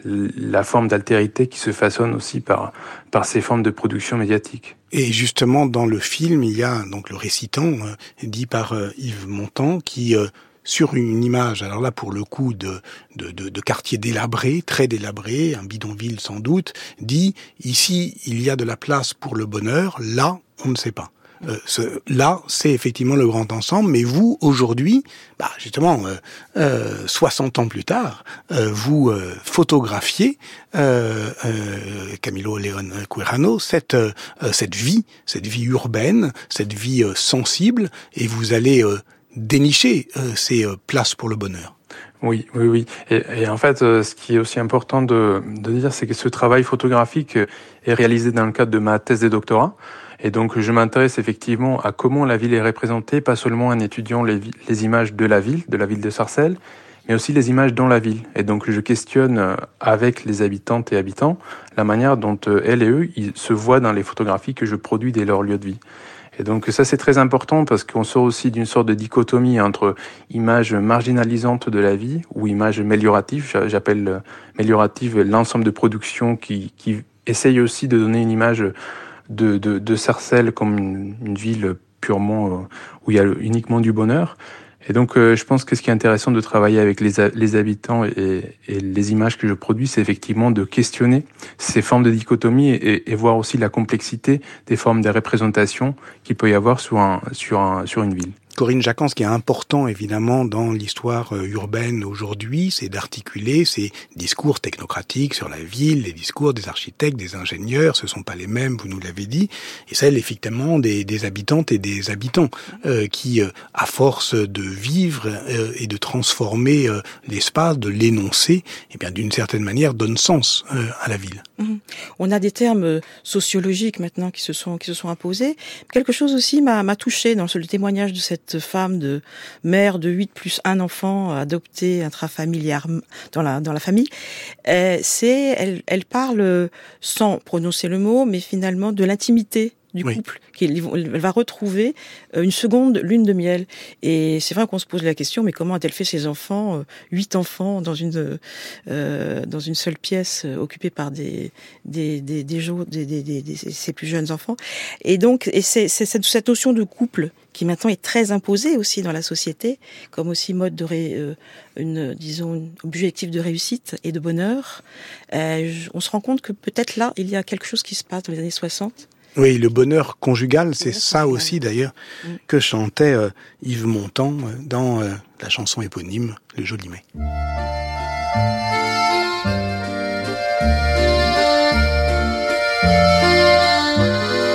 la forme d'altérité qui se façonne aussi par par ces formes de production médiatique. Et justement, dans le film, il y a donc le récitant euh, dit par euh, Yves Montand qui euh, sur une image, alors là pour le coup de de de, de quartier délabré, très délabré, un bidonville sans doute, dit ici il y a de la place pour le bonheur, là on ne sait pas. Euh, ce, là, c'est effectivement le grand ensemble, mais vous, aujourd'hui, bah, justement, euh, euh, soixante ans plus tard, euh, vous euh, photographiez, euh, euh, Camilo León Quijano, cette, euh, cette vie, cette vie urbaine, cette vie euh, sensible, et vous allez euh, dénicher euh, ces euh, places pour le bonheur. Oui, oui, oui. Et, et en fait, euh, ce qui est aussi important de, de dire, c'est que ce travail photographique est réalisé dans le cadre de ma thèse de doctorat. Et donc, je m'intéresse effectivement à comment la ville est représentée, pas seulement en étudiant les, les images de la ville, de la ville de Sarcelles, mais aussi les images dans la ville. Et donc, je questionne avec les habitantes et habitants la manière dont elles et eux ils se voient dans les photographies que je produis dès leur lieu de vie. Et donc, ça, c'est très important parce qu'on sort aussi d'une sorte de dichotomie entre images marginalisantes de la vie ou images amélioratives. J'appelle améliorative l'ensemble de productions qui, qui essayent aussi de donner une image de, de, de Sarcelles comme une, une ville purement euh, où il y a uniquement du bonheur. Et donc, euh, je pense que ce qui est intéressant de travailler avec les, les habitants et, et les images que je produis, c'est effectivement de questionner ces formes de dichotomie et, et voir aussi la complexité des formes de représentation qu'il peut y avoir sur, un, sur, un, sur une ville. Corinne Jacquan, ce qui est important évidemment dans l'histoire urbaine aujourd'hui, c'est d'articuler ces discours technocratiques sur la ville, les discours des architectes, des ingénieurs, ce sont pas les mêmes, vous nous l'avez dit, et celles effectivement des, des habitantes et des habitants euh, qui, euh, à force de vivre euh, et de transformer euh, l'espace, de l'énoncer, eh bien d'une certaine manière donnent sens euh, à la ville. Mmh. On a des termes sociologiques maintenant qui se sont qui se sont imposés. Quelque chose aussi m'a, m'a touché dans le témoignage de cette femme de mère de huit plus un enfant adopté intrafamiliar dans la dans la famille. Euh, c'est elle elle parle sans prononcer le mot, mais finalement de l'intimité du oui. couple, qu'elle va retrouver une seconde lune de miel. Et c'est vrai qu'on se pose la question, mais comment a-t-elle fait ses enfants, huit enfants dans une euh, dans une seule pièce occupée par des des des des, des, des, des, des ses plus jeunes enfants. Et donc, et c'est, c'est cette, cette notion de couple qui maintenant est très imposée aussi dans la société, comme aussi mode de ré, euh, une disons un objectif de réussite et de bonheur. Euh, on se rend compte que peut-être là, il y a quelque chose qui se passe dans les années soixante. Oui, le bonheur conjugal, c'est ça conjugal. aussi d'ailleurs mmh. que chantait euh, Yves Montand dans euh, la chanson éponyme Le Joli Mai.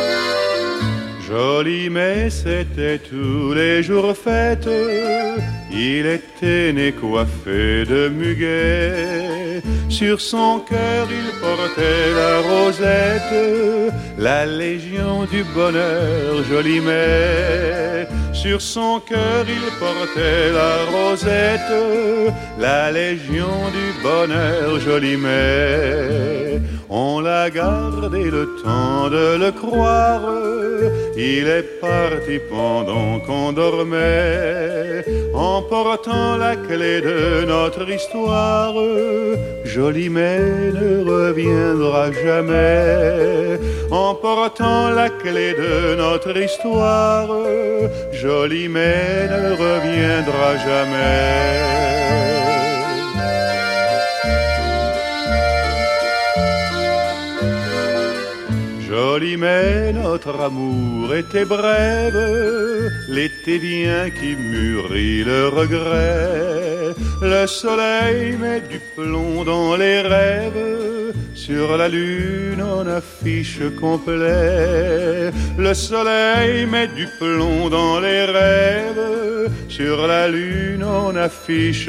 Joli Mai, c'était tous les jours fête, Il était né coiffé de muguet, sur son cœur il portait la rosette, la légion du bonheur, Jolimet. Sur son cœur il portait la rosette, la légion du bonheur, Jolimet. On l'a gardé le temps de le croire, il est parti pendant qu'on dormait, emportant la clé de notre histoire. Jolimet ne reviendra jamais, emportant la clé de notre histoire. Jolimet ne reviendra jamais. Jolimet, notre amour était brève, l'été vient qui mûrit le regret. Le soleil met du plomb dans les rêves, sur la lune on affiche complet. Le soleil met du plomb dans les rêves, sur la lune on affiche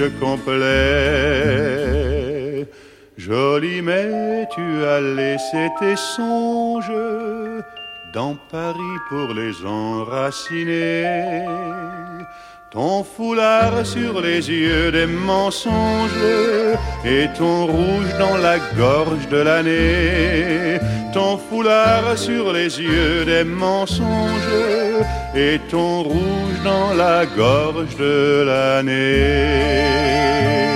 complet. Jolimet, tu as laissé tes songes dans Paris pour les enraciner. Ton foulard sur les yeux des mensonges et ton rouge dans la gorge de l'année. Ton foulard sur les yeux des mensonges et ton rouge dans la gorge de l'année.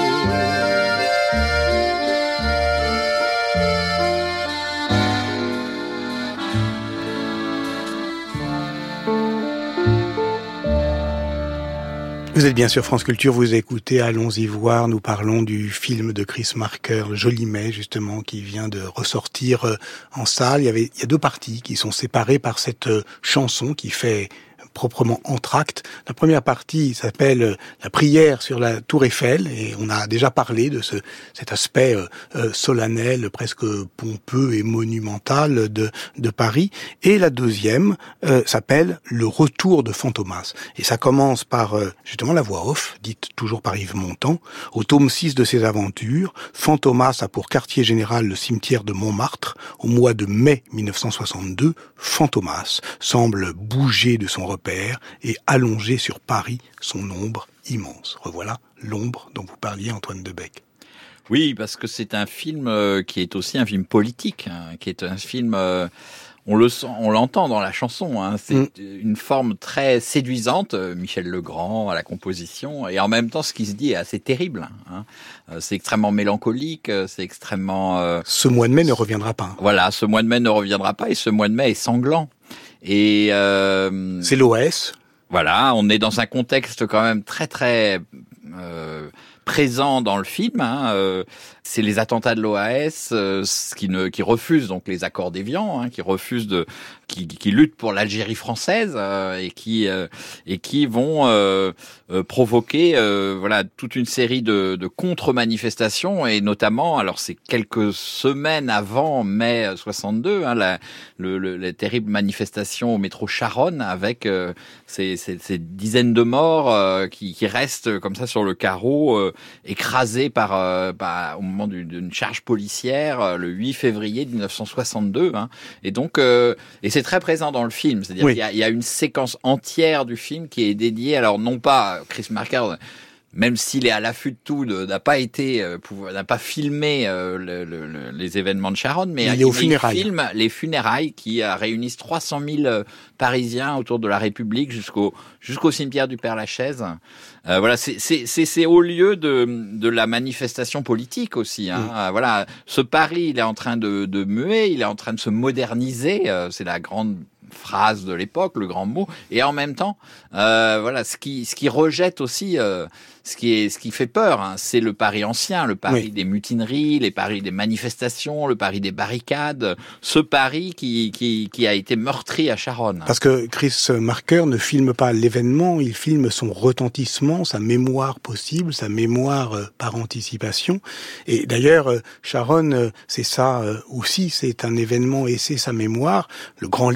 Vous êtes bien sûr France Culture, vous écoutez Allons-y voir, nous parlons du film de Chris Marker, Jolimet, justement, qui vient de ressortir en salle. Il y avait, il y a deux parties qui sont séparées par cette chanson qui fait proprement entr'acte. La première partie s'appelle La prière sur la Tour Eiffel et on a déjà parlé de ce, cet aspect euh, solennel, presque pompeux et monumental de, de Paris. Et la deuxième euh, s'appelle Le retour de Fantomas. Et ça commence par euh, justement la voix off, dite toujours par Yves Montand. Au tome six de ses aventures, Fantomas a pour quartier général le cimetière de Montmartre. Au mois de mai mille neuf cent soixante-deux, Fantomas semble bouger de son repère et allonger sur Paris son ombre immense. Revoilà l'ombre dont vous parliez, Antoine Debec. Oui, parce que c'est un film euh, qui est aussi un film politique, hein, qui est un film... Euh, on le sent, on l'entend dans la chanson. Hein, c'est mm. une forme très séduisante. Michel Legrand à la composition, et en même temps, ce qui se dit est assez terrible. Hein. C'est extrêmement mélancolique. C'est extrêmement. Euh, ce mois de mai ne reviendra pas. Voilà, ce mois de mai ne reviendra pas, et ce mois de mai est sanglant. Et euh, c'est l'O A S. Voilà, on est dans un contexte quand même très très euh, présent dans le film. Hein, euh, c'est les attentats de l'O A S euh, qui ne qui refusent donc les accords d'Évian, hein, qui refusent de qui, qui luttent pour l'Algérie française euh, et qui euh, et qui vont euh, euh, provoquer euh, voilà toute une série de, de contre-manifestations, et notamment, alors c'est quelques semaines avant mai soixante-deux, hein, la le, le, les terribles manifestations au métro Charonne avec euh, ces, ces, ces dizaines de morts euh, qui, qui restent comme ça sur le carreau, euh, écrasés par, euh, par au moment d'une charge policière euh, le huit février mille neuf cent soixante-deux. Hein. Et donc, euh, et c'est très présent dans le film. C'est-à-dire oui. qu'il y a, il y a une séquence entière du film qui est dédiée, alors non pas Chris Marker, même s'il est à l'affût de tout, n'a pas été, n'a pas filmé euh, le, le, les événements de Charonne, mais il, il, il filme les funérailles qui euh, réunissent trois cent mille Parisiens autour de la République jusqu'au jusqu'au cimetière du Père-Lachaise. Euh, voilà, c'est c'est c'est c'est au lieu de de la manifestation politique aussi. Hein. Mmh. Euh, voilà, ce Paris, il est en train de de muer, il est en train de se moderniser. Euh, c'est la grande phrase de l'époque, le grand mot, et en même temps, euh, voilà, ce qui ce qui rejette aussi, euh, ce qui est ce qui fait peur, hein, c'est le Paris ancien, le Paris oui. des mutineries, les Paris des manifestations, le Paris des barricades, ce Paris qui qui qui a été meurtri à Charonne. Parce que Chris Marker ne filme pas l'événement, il filme son retentissement, sa mémoire possible, sa mémoire euh, par anticipation. Et d'ailleurs, euh, Charonne, euh, c'est ça euh, aussi, c'est un événement et c'est sa mémoire. Le grand livre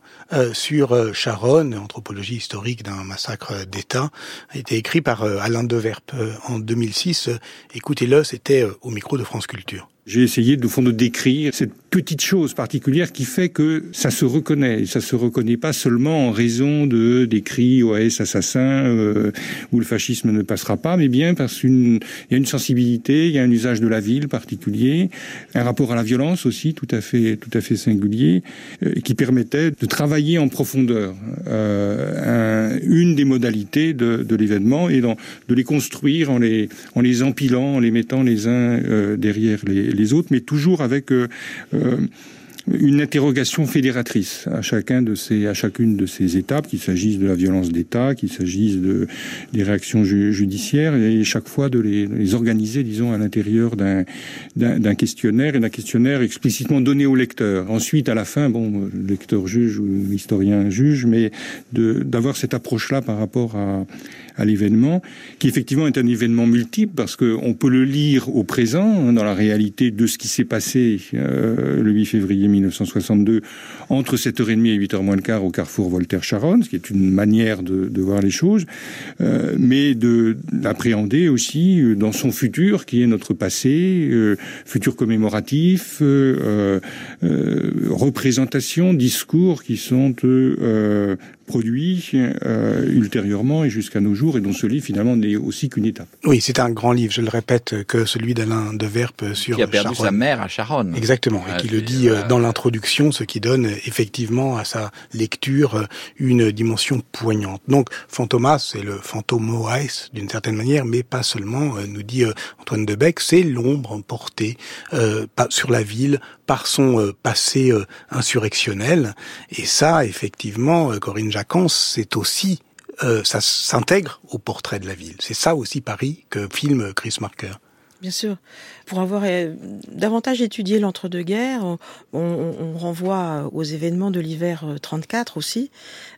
euh, sur euh, Charonne, anthropologie historique d'un massacre d'État, a été écrit par euh, Alain Deverpe euh, en deux mille six. Euh, écoutez-le, c'était euh, au micro de France Culture. J'ai essayé, de fond, de décrire cette petite chose particulière qui fait que ça se reconnaît. Et ça se reconnaît pas seulement en raison de des cris O A S assassin euh, où le fascisme ne passera pas, mais bien parce qu'il y a une sensibilité, il y a un usage de la ville particulier, un rapport à la violence aussi tout à fait tout à fait singulier, euh, qui permettait de travailler en profondeur euh, un, une des modalités de, de l'événement et dans, de les construire en les en les empilant, en les mettant les uns euh, derrière les les autres, mais toujours avec euh, euh, une interrogation fédératrice à chacun de ces, à chacune de ces étapes, qu'il s'agisse de la violence d'État, qu'il s'agisse de des réactions ju- judiciaires, et chaque fois de les, les organiser, disons, à l'intérieur d'un, d'un, d'un questionnaire, et d'un questionnaire explicitement donné au lecteur. Ensuite, à la fin, bon, le lecteur juge ou l'historien juge, mais de, d'avoir cette approche-là par rapport à à l'événement, qui effectivement est un événement multiple, parce qu'on peut le lire au présent, dans la réalité de ce qui s'est passé euh, le huit février mille neuf cent soixante-deux, entre sept heures trente et huit heures moins le quart au carrefour Voltaire-Charonne, ce qui est une manière de, de voir les choses, euh, mais de l'appréhender aussi dans son futur, qui est notre passé, euh, futur commémoratif, euh, euh, représentation, discours qui sont euh, produits euh, ultérieurement et jusqu'à nos jours, et dont ce livre finalement n'est aussi qu'une étape. Oui, c'est un grand livre, je le répète, que celui d'Alain Deverpe sur Qui a perdu Charonne. sa mère à Charonne. Exactement, Ah, et qui le dit euh, dans l'introduction, ce qui donne effectivement à sa lecture une dimension poignante. Donc, Fantomas, c'est le fantomoaes d'une certaine manière, mais pas seulement, nous dit Antoine Debec, c'est l'ombre portée euh, sur la ville par son euh, passé euh, insurrectionnel. Et ça, effectivement, Corinne Jacquens, c'est aussi Euh, ça s'intègre au portrait de la ville. C'est ça aussi Paris que filme Chris Marker. Bien sûr. Pour avoir euh, davantage étudié l'entre-deux-guerres, on, on, on renvoie aux événements de l'hiver trente-quatre aussi.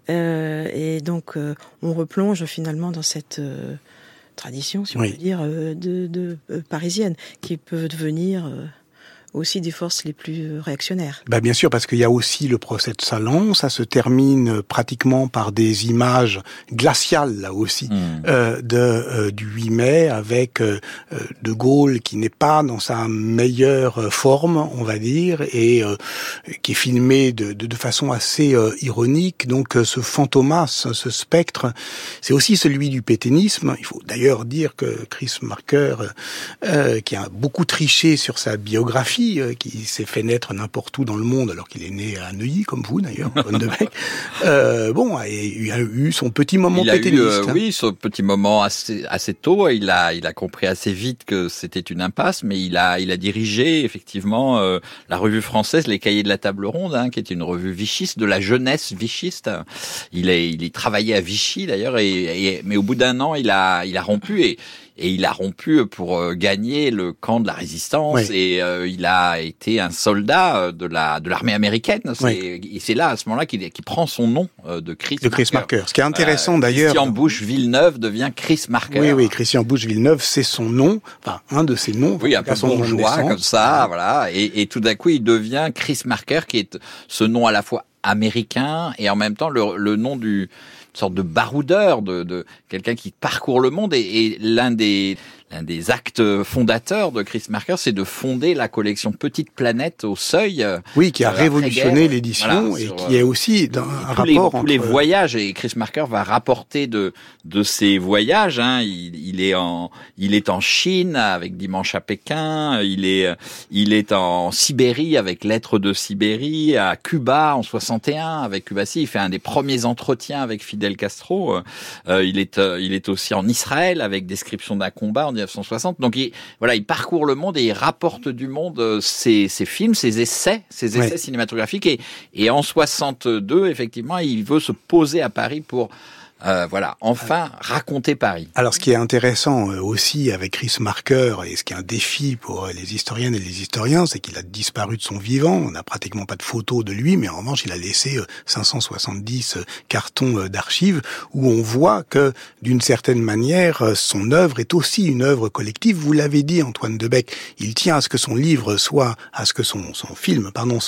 Euh, et donc, euh, on replonge finalement dans cette euh, tradition, si on oui. peut dire, euh, de, de euh, parisienne, qui peut devenir... Euh, aussi des forces les plus réactionnaires. Bah bien sûr, parce qu'il y a aussi le procès de Salon, ça se termine pratiquement par des images glaciales, là aussi, mmh. euh, de, euh, du huit mai, avec euh, De Gaulle qui n'est pas dans sa meilleure forme, on va dire, et euh, qui est filmé de, de, de façon assez euh, ironique. Donc euh, ce fantomas, ce spectre, c'est aussi celui du pétainisme. Il faut d'ailleurs dire que Chris Marker, euh, qui a beaucoup triché sur sa biographie, qui s'est fait naître n'importe où dans le monde alors qu'il est né à Neuilly, comme vous d'ailleurs, Antoine Debec, euh, bon, il a eu son petit moment il pétainiste. A eu, euh, oui, son petit moment assez, assez tôt. Il a, il a compris assez vite que c'était une impasse, mais il a, il a dirigé effectivement euh, la revue française Les Cahiers de la Table Ronde, hein, qui est une revue vichiste, de la jeunesse vichiste. Il est, il est travaillé à Vichy d'ailleurs, et, et mais au bout d'un an, il a, il a rompu et Et il a rompu pour gagner le camp de la résistance, oui. et euh, il a été un soldat de la de l'armée américaine. C'est, oui. Et c'est là, à ce moment-là, qu'il, qu'il prend son nom de Chris de Chris Marker. Ce qui est intéressant euh, d'ailleurs. Christian Bush Villeneuve devient Chris Marker. Oui, oui, Christian Bush Villeneuve, c'est son nom, enfin un de ses noms. Oui, un peu bourgeois comme ça, voilà. Et, et tout d'un coup, il devient Chris Marker, qui est ce nom à la fois américain et en même temps le, le nom du sorte de baroudeur, de, de quelqu'un qui parcourt le monde, et, et l'un des l'un des actes fondateurs de Chris Marker, c'est de fonder la collection Petite Planète au Seuil. Oui, qui a révolutionné l'édition, voilà, et qui est aussi dans un rapport les, entre tous les voyages. Et Chris Marker va rapporter de de ses voyages. Hein. Il, il est en il est en Chine avec Dimanche à Pékin. Il est il est en Sibérie avec Lettres de Sibérie, à Cuba en soixante et un avec Cuba. Il fait un des premiers entretiens avec Fidel Castro. Euh, il est euh, il est aussi en Israël avec Description d'un combat en dix-neuf cent soixante. Donc il, voilà, il parcourt le monde et il rapporte du monde ses, ses films, ses essais, ses essais ouais. cinématographiques. Et, et en soixante-deux, effectivement, il veut se poser à Paris pour Euh, voilà, enfin raconter Paris. Alors ce qui est intéressant euh, aussi avec Chris Marker, et ce qui est un défi pour les historiennes et les historiens, c'est qu'il a disparu de son vivant. On n'a pratiquement pas de photos de lui, mais en revanche il a laissé euh, cinq cent soixante-dix euh, cartons euh, d'archives où on voit que d'une certaine manière euh, son œuvre est aussi une œuvre collective. Vous l'avez dit, Antoine Debec, il tient à ce que son livre soit, à ce que son, son film, pardon, soit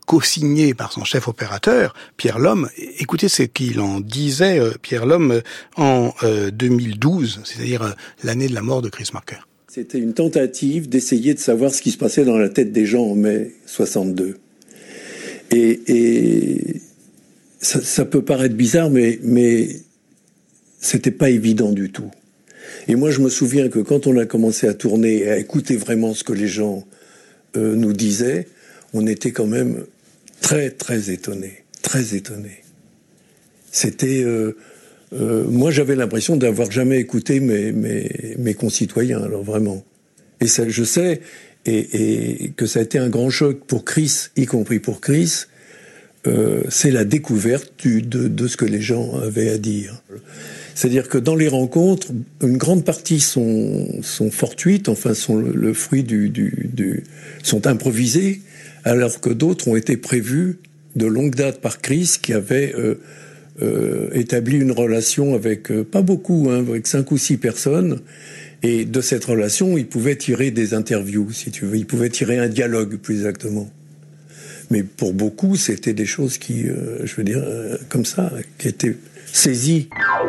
co-signé par son chef opérateur, Pierre Lhomme. Écoutez ce qu'il en disait, euh, Pierre Lhomme, en euh, deux mille douze, c'est-à-dire euh, l'année de la mort de Chris Marker. C'était une tentative d'essayer de savoir ce qui se passait dans la tête des gens en mai soixante-deux. Et, et ça, ça peut paraître bizarre, mais, mais c'était pas évident du tout. Et moi, je me souviens que quand on a commencé à tourner et à écouter vraiment ce que les gens euh, nous disaient, on était quand même très, très étonnés. Très étonnés. C'était... Euh, Euh, moi, j'avais l'impression d'avoir jamais écouté mes, mes, mes concitoyens, alors vraiment. Et ça, je sais, et, et que ça a été un grand choc pour Chris, y compris pour Chris, euh, c'est la découverte du, de, de ce que les gens avaient à dire. C'est-à-dire que dans les rencontres, une grande partie sont, sont fortuites, enfin, sont le, le fruit du, du, du... sont improvisées, alors que d'autres ont été prévues de longue date par Chris, qui avait... Euh, Euh, établi une relation avec, euh, pas beaucoup, hein, avec cinq ou six personnes, et de cette relation, il pouvait tirer des interviews, si tu veux, il pouvait tirer un dialogue, plus exactement. Mais pour beaucoup, c'était des choses qui, euh, je veux dire, euh, comme ça, qui étaient saisies.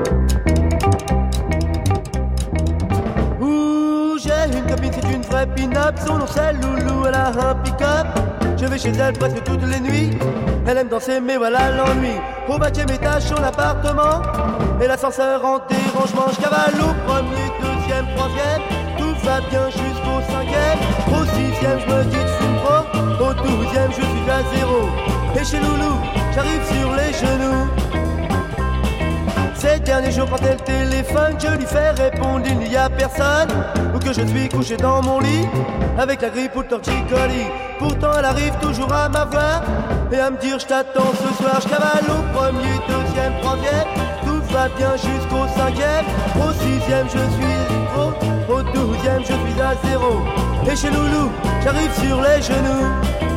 Ouh, j'ai une copine, c'est une vraie pin-up, son nom c'est Loulou, elle a un pick-up. Je vais chez elle presque toutes les nuits. Elle aime danser mais voilà l'ennui. Au vingtième étage son appartement, et l'ascenseur en dérangement. Je cavale au premier, deuxième, troisième. Tout va bien jusqu'au cinquième. Au sixième je me dis de fume trop. Au douzième je suis à zéro. Et chez Loulou j'arrive sur les genoux. Ces derniers jours quand elle téléphone, je lui fais répondre il n'y a personne, ou que je suis couché dans mon lit avec la grippe ou le torticolis. Pourtant elle arrive toujours à m'avoir et à me dire je t'attends ce soir. Je cavale au premier, deuxième, troisième. Tout va bien jusqu'au cinquième. Au sixième je suis trop. Au douzième je suis à zéro. Et chez Loulou j'arrive sur les genoux.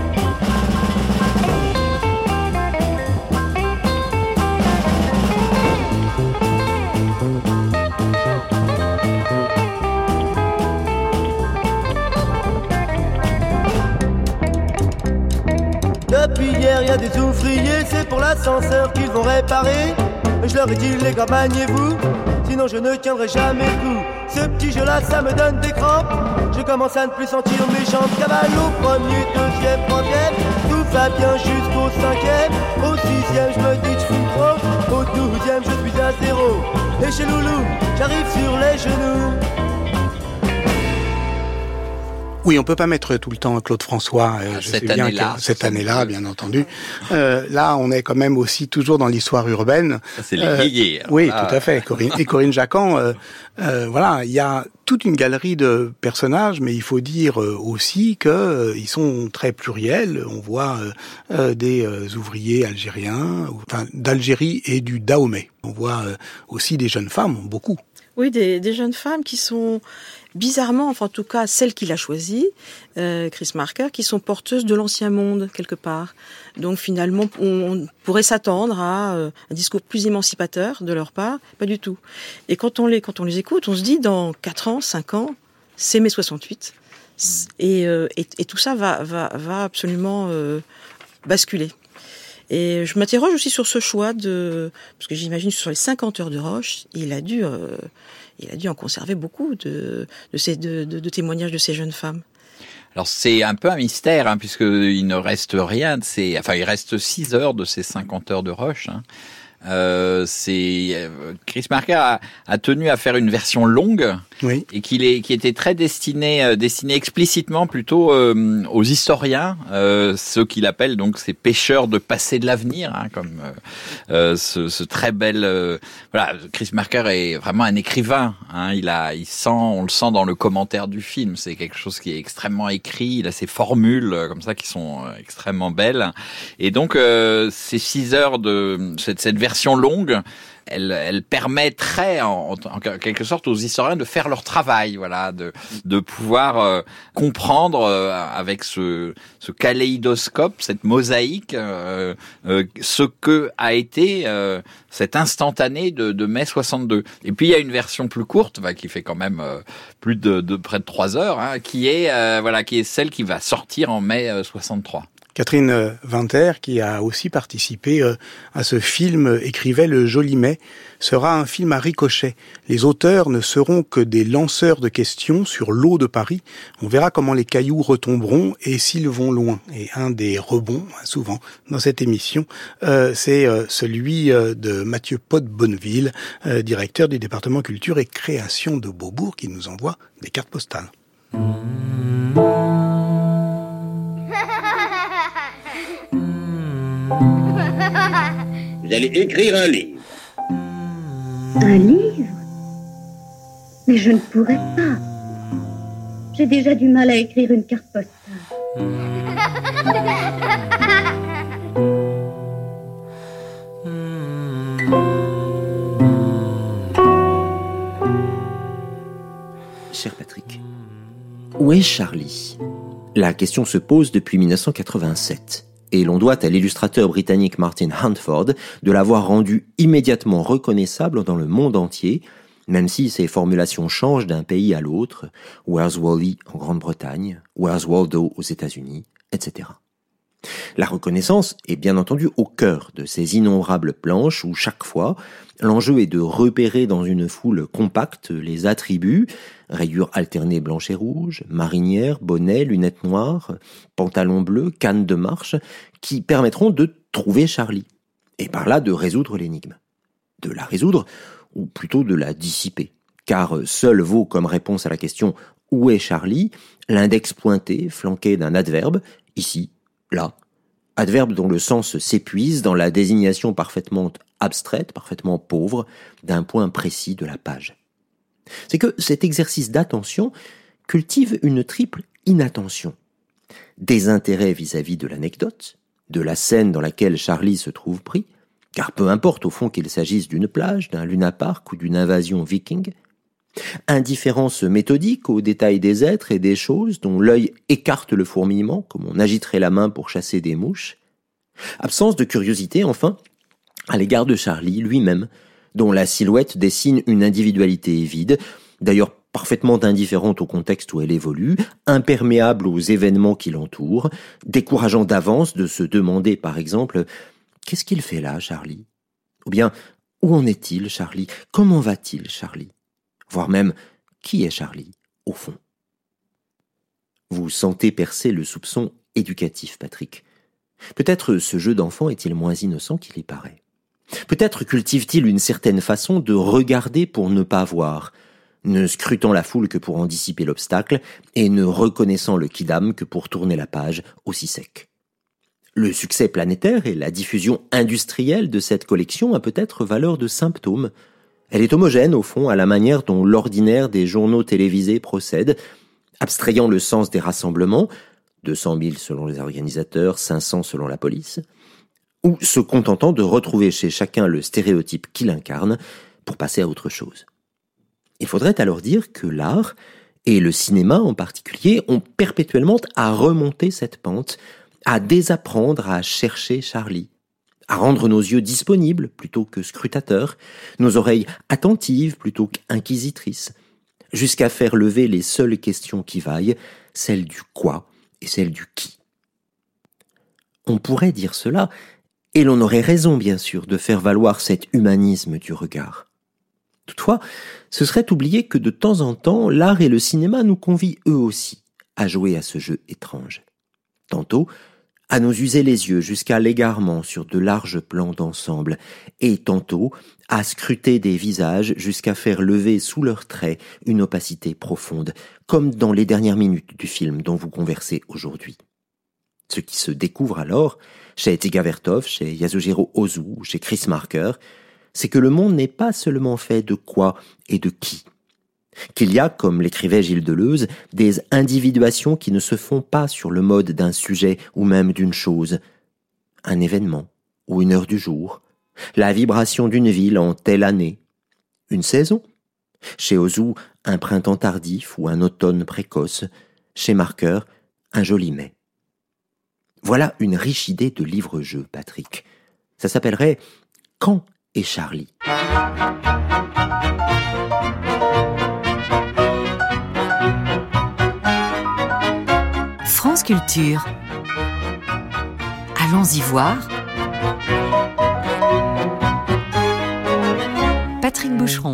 Depuis hier, y a des ouvriers, c'est pour l'ascenseur qu'ils vont réparer. Je leur ai dit, les gars, maniez-vous, sinon je ne tiendrai jamais le coup. Ce petit jeu-là, ça me donne des crampes. Je commence à ne plus sentir mes jambes. Cavale au premier, deuxième, troisième. Tout va bien jusqu'au cinquième. Au sixième, je me dis que je fume trop. Au douzième, je suis à zéro. Et chez Loulou, j'arrive sur les genoux. Oui, on peut pas mettre tout le temps Claude François. Euh, ah, je cette sais bien année-là, que cette année-là, bien entendu. Euh, là, on est quand même aussi toujours dans l'histoire urbaine. C'est les yéyés. Euh, oui, ah. tout à fait. Corinne, et Corinne Jacquan, euh, euh, voilà, il y a toute une galerie de personnages, mais il faut dire euh, aussi que euh, ils sont très pluriels. On voit euh, euh, des euh, ouvriers algériens, enfin d'Algérie et du Dahomey. On voit euh, aussi des jeunes femmes, beaucoup. Oui, des, des jeunes femmes qui sont bizarrement, enfin en tout cas celles qu'il a choisies, euh, Chris Marker, qui sont porteuses de l'ancien monde quelque part. Donc finalement, on, on pourrait s'attendre à euh, un discours plus émancipateur de leur part, pas du tout. Et quand on les quand on les écoute, on se dit dans quatre ans, cinq ans, c'est mai soixante-huit, et, euh, et, et tout ça va va va absolument euh, basculer. Et je m'interroge aussi sur ce choix de, parce que j'imagine sur les cinquante heures de Roche, il a dû, euh, il a dû en conserver beaucoup de, de ces, de, de, de témoignages de ces jeunes femmes. Alors c'est un peu un mystère, hein, puisque il ne reste rien de ces, enfin il reste six heures de ces cinquante heures de Roche. Hein. Euh, c'est Chris Marker a, a tenu à faire une version longue, oui. et qu'il est qui était très destiné euh, destiné explicitement plutôt euh, aux historiens, euh, ceux qu'il appelle donc ces pêcheurs de passé de l'avenir, hein, comme euh, euh, ce, ce très bel euh, voilà. Chris Marker est vraiment un écrivain, hein, il a il sent on le sent dans le commentaire du film, c'est quelque chose qui est extrêmement écrit, il a ces formules euh, comme ça qui sont euh, extrêmement belles, et donc euh, ces six heures de cette cette version version longue, elle, elle permettrait en, en quelque sorte aux historiens de faire leur travail, voilà, de, de pouvoir euh, comprendre euh, avec ce, ce kaléidoscope, cette mosaïque, euh, euh, ce que a été euh, cet instantané de, de mai soixante-deux. Et puis il y a une version plus courte, bah, qui fait quand même euh, plus de, de près de trois heures, hein, qui est euh, voilà, qui est celle qui va sortir en mai euh, soixante-trois. Catherine Winter, qui a aussi participé à ce film, écrivait « Le Jolimet sera un film à ricochet. Les auteurs ne seront que des lanceurs de questions sur l'eau de Paris. On verra comment les cailloux retomberont et s'ils vont loin. » Et un des rebonds, souvent, dans cette émission, euh, c'est euh, celui euh, de Mathieu Pot-Bonneville, euh, directeur du département culture et création de Beaubourg, qui nous envoie des cartes postales. Vous allez écrire un livre. Un livre? Mais je ne pourrais pas. J'ai déjà du mal à écrire une carte postale. Cher Patrick, où est Charlie? La question se pose depuis mille neuf cent quatre-vingt-sept. Et l'on doit à l'illustrateur britannique Martin Handford de l'avoir rendu immédiatement reconnaissable dans le monde entier, même si ses formulations changent d'un pays à l'autre, Where's Wally en Grande-Bretagne, Where's Waldo aux États-Unis, et cetera. La reconnaissance est bien entendu au cœur de ces innombrables planches où chaque fois, l'enjeu est de repérer dans une foule compacte les attributs, rayures alternées blanches et rouges, marinière, bonnet, lunettes noires, pantalon bleu, canne de marche, qui permettront de trouver Charlie, et par là de résoudre l'énigme. De la résoudre, ou plutôt de la dissiper, car seul vaut comme réponse à la question « Où est Charlie ?», l'index pointé, flanqué d'un adverbe, ici, là, adverbe dont le sens s'épuise dans la désignation parfaitement abstraite, parfaitement pauvre, d'un point précis de la page. C'est que cet exercice d'attention cultive une triple inattention. Désintérêt vis-à-vis de l'anecdote, de la scène dans laquelle Charlie se trouve pris, car peu importe au fond qu'il s'agisse d'une plage, d'un lunapark ou d'une invasion viking. Indifférence méthodique aux détails des êtres et des choses dont l'œil écarte le fourmillement comme on agiterait la main pour chasser des mouches. Absence de curiosité, enfin, à l'égard de Charlie lui-même, dont la silhouette dessine une individualité vide, d'ailleurs parfaitement indifférente au contexte où elle évolue, imperméable aux événements qui l'entourent, décourageant d'avance de se demander, par exemple, « Qu'est-ce qu'il fait là, Charlie ?» Ou bien « Où en est-il, Charlie ? Comment va-t-il, Charlie ?» Voire même « Qui est Charlie, au fond ?» Vous sentez percer le soupçon éducatif, Patrick. Peut-être ce jeu d'enfant est-il moins innocent qu'il y paraît. Peut-être cultive-t-il une certaine façon de regarder pour ne pas voir, ne scrutant la foule que pour en dissiper l'obstacle et ne reconnaissant le quidam que pour tourner la page aussi sec. Le succès planétaire et la diffusion industrielle de cette collection a peut-être valeur de symptôme. Elle est homogène, au fond, à la manière dont l'ordinaire des journaux télévisés procède, abstrayant le sens des rassemblements, deux cent mille selon les organisateurs, cinq cents selon la police, ou se contentant de retrouver chez chacun le stéréotype qu'il incarne pour passer à autre chose. Il faudrait alors dire que l'art, et le cinéma en particulier, ont perpétuellement à remonter cette pente, à désapprendre à chercher Charlie, à rendre nos yeux disponibles plutôt que scrutateurs, nos oreilles attentives plutôt qu'inquisitrices, jusqu'à faire lever les seules questions qui vaillent, celles du quoi et celles du qui. On pourrait dire cela, et l'on aurait raison bien sûr de faire valoir cet humanisme du regard. Toutefois, ce serait oublier que de temps en temps, l'art et le cinéma nous convient eux aussi à jouer à ce jeu étrange. Tantôt, à nous user les yeux jusqu'à l'égarement sur de larges plans d'ensemble, et tantôt à scruter des visages jusqu'à faire lever sous leurs traits une opacité profonde, comme dans les dernières minutes du film dont vous conversez aujourd'hui. Ce qui se découvre alors, chez Dziga Vertov, chez Yasujiro Ozu, chez Chris Marker, c'est que le monde n'est pas seulement fait de quoi et de qui. Qu'il y a, comme l'écrivait Gilles Deleuze, des individuations qui ne se font pas sur le mode d'un sujet ou même d'une chose. Un événement, ou une heure du jour, la vibration d'une ville en telle année, une saison. Chez Ozu, un printemps tardif ou un automne précoce. Chez Marker, un joli mai. Voilà une riche idée de livre-jeu, Patrick. Ça s'appellerait « Quand est Charlie ?» France Culture. Allons-y voir. Patrick Boucheron.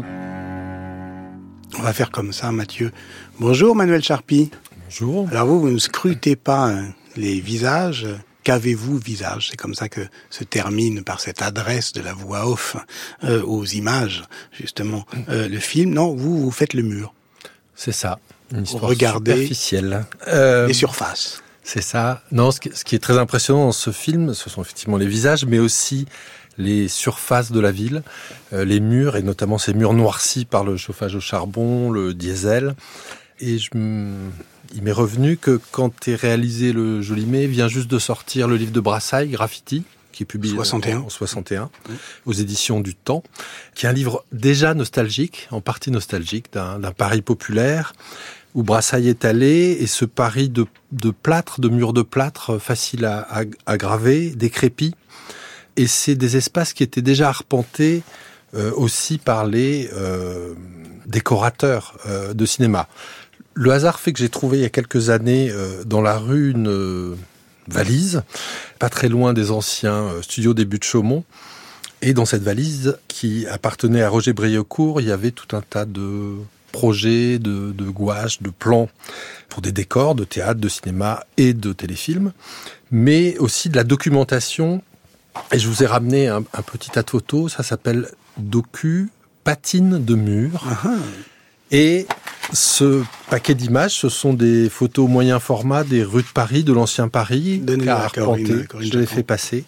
On va faire comme ça, Mathieu. Bonjour, Manuel Charpie. Bonjour. Alors vous, vous ne scrutez pas hein, les visages. Qu'avez-vous visage? C'est comme ça que se termine par cette adresse de la voix off euh, aux images, justement, euh, le film. Non, vous, vous faites le mur. C'est ça, une histoire Regardez superficielle. Euh, les surfaces. C'est ça. Non, ce qui, ce qui est très impressionnant dans ce film, ce sont effectivement les visages, mais aussi les surfaces de la ville, euh, les murs, et notamment ces murs noircis par le chauffage au charbon, le diesel. Et je, il m'est revenu que quand est réalisé le Jolimet, vient juste de sortir le livre de Brassailles, Graffiti, qui est publié soixante et un. en soixante et un, mmh. aux éditions du Temps, qui est un livre déjà nostalgique, en partie nostalgique, d'un, d'un Paris populaire, où Brassailles est allé, et ce Paris de, de plâtre, de murs de plâtre, facile à, à, à graver, décrépit. Et c'est des espaces qui étaient déjà arpentés euh, aussi par les euh, décorateurs euh, de cinéma. Le hasard fait que j'ai trouvé il y a quelques années euh, dans la rue une euh, valise, pas très loin des anciens euh, studios des Buttes Chaumont. Et dans cette valise, qui appartenait à Roger Briaucourt, il y avait tout un tas de projets, de, de gouaches, de plans pour des décors de théâtre, de cinéma et de téléfilm, mais aussi de la documentation. Et je vous ai ramené un, un petit tas de photos, ça s'appelle Docu Patine de mur. Uh-huh. Et ce paquet d'images, ce sont des photos moyen format des rues de Paris, de l'ancien Paris, qu'a arpenté, je l'ai fait passer.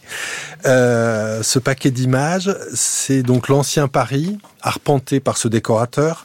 Euh, ce paquet d'images, c'est donc l'ancien Paris, arpenté par ce décorateur,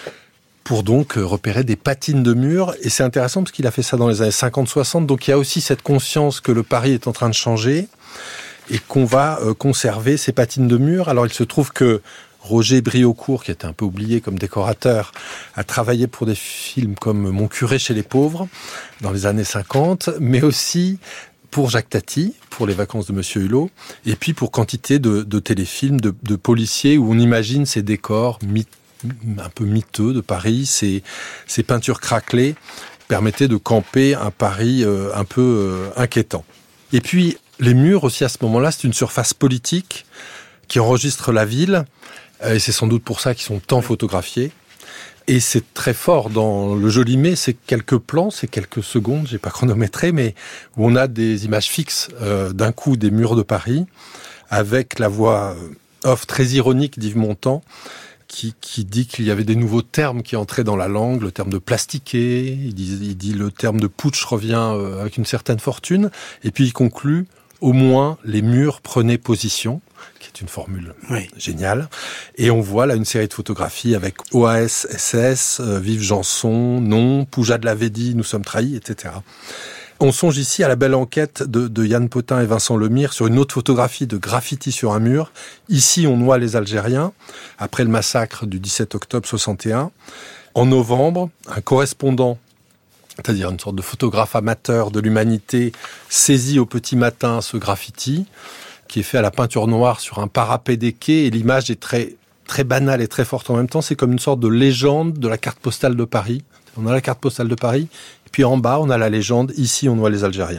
pour donc repérer des patines de mur. Et c'est intéressant parce qu'il a fait ça dans les années cinquante soixante, donc il y a aussi cette conscience que le Paris est en train de changer, et qu'on va euh, conserver ces patines de mur. Alors il se trouve que Roger Briaucourt, qui était un peu oublié comme décorateur, a travaillé pour des films comme Mon curé chez les pauvres, dans les années cinquante, mais aussi pour Jacques Tati, pour Les vacances de Monsieur Hulot, et puis pour quantité de, de téléfilms, de, de policiers, où on imagine ces décors mythes, un peu miteux de Paris, ces, ces peintures craquelées, permettaient de camper un Paris euh, un peu euh, inquiétant. Et puis, les murs aussi à ce moment-là, c'est une surface politique qui enregistre la ville, et c'est sans doute pour ça qu'ils sont tant photographiés. Et c'est très fort dans le Jolimet, c'est quelques plans, c'est quelques secondes, j'ai pas chronométré, mais où on a des images fixes euh, d'un coup des murs de Paris, avec la voix off très ironique d'Yves Montand, qui, qui dit qu'il y avait des nouveaux termes qui entraient dans la langue, le terme de plastiqué, il dit, il dit le terme de putsch revient euh, avec une certaine fortune, et puis il conclut au moins les murs prenaient position, qui est une formule oui. géniale. Et on voit là une série de photographies avec O A S S S, euh, Vive Janson, Non, Poujade l'avait dit, Nous sommes trahis, et cetera. On songe ici à la belle enquête de, de Yann Potin et Vincent Lemire sur une autre photographie de graffiti sur un mur. Ici, on noie les Algériens, après le massacre du dix-sept octobre soixante et un. En novembre, un correspondant, c'est-à-dire une sorte de photographe amateur de l'humanité, saisit au petit matin ce graffiti, qui est fait à la peinture noire sur un parapet des quais, et l'image est très, très banale et très forte en même temps. C'est comme une sorte de légende de la carte postale de Paris. On a la carte postale de Paris, et puis en bas, on a la légende, ici, on voit les Algériens.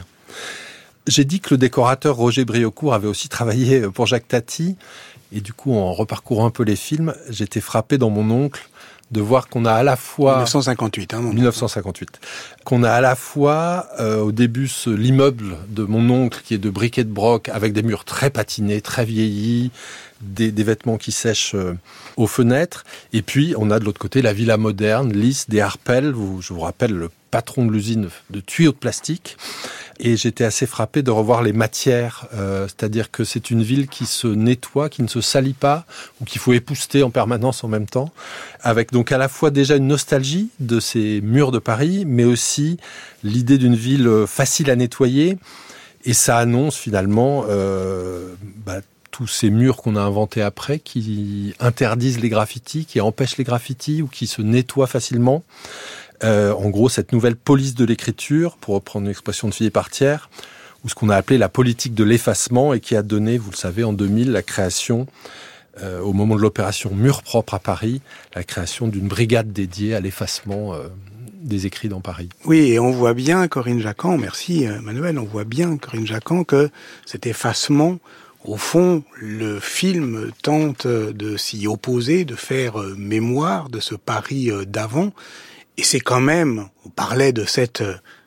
J'ai dit que le décorateur Roger Briaucourt avait aussi travaillé pour Jacques Tati, et du coup, en reparcourant un peu les films, j'étais frappé dans mon oncle de voir qu'on a à la fois... dix-neuf cent cinquante-huit, hein, mon dix-neuf cent cinquante-huit. Qu'on a à la fois, euh, au début, ce, l'immeuble de mon oncle, qui est de briquet de broc, avec des murs très patinés, très vieillis, des, des vêtements qui sèchent euh, aux fenêtres. Et puis, on a de l'autre côté la villa moderne, lisse, des harpelles. Vous, je vous rappelle le patron de l'usine de tuyaux de plastique. Et j'étais assez frappé de revoir les matières, euh, c'est-à-dire que c'est une ville qui se nettoie, qui ne se salit pas, ou qu'il faut épousseter en permanence en même temps, avec donc à la fois déjà une nostalgie de ces murs de Paris, mais aussi l'idée d'une ville facile à nettoyer, et ça annonce finalement euh, bah, tous ces murs qu'on a inventés après, qui interdisent les graffitis, qui empêchent les graffitis, ou qui se nettoient facilement. Euh, en gros, cette nouvelle police de l'écriture, pour reprendre une expression de Philippe-Artière, ou ce qu'on a appelé la politique de l'effacement, et qui a donné, vous le savez, en deux mille, la création, euh, au moment de l'opération Mur propre à Paris, la création d'une brigade dédiée à l'effacement euh, des écrits dans Paris. Oui, et on voit bien, Corinne Jacquan, merci Manuel, on voit bien, Corinne Jacquan, que cet effacement, au fond, le film tente de s'y opposer, de faire mémoire de ce Paris d'avant, et c'est quand même, on parlait de cette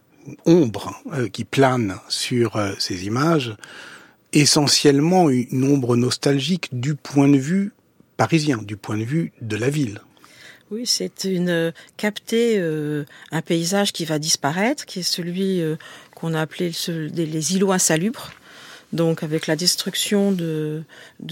ombre qui plane sur ces images, essentiellement une ombre nostalgique du point de vue parisien, du point de vue de la ville. Oui, c'est une capter euh, un paysage qui va disparaître, qui est celui euh, qu'on a appelé ce, des, les îlots insalubres. Donc avec la destruction de,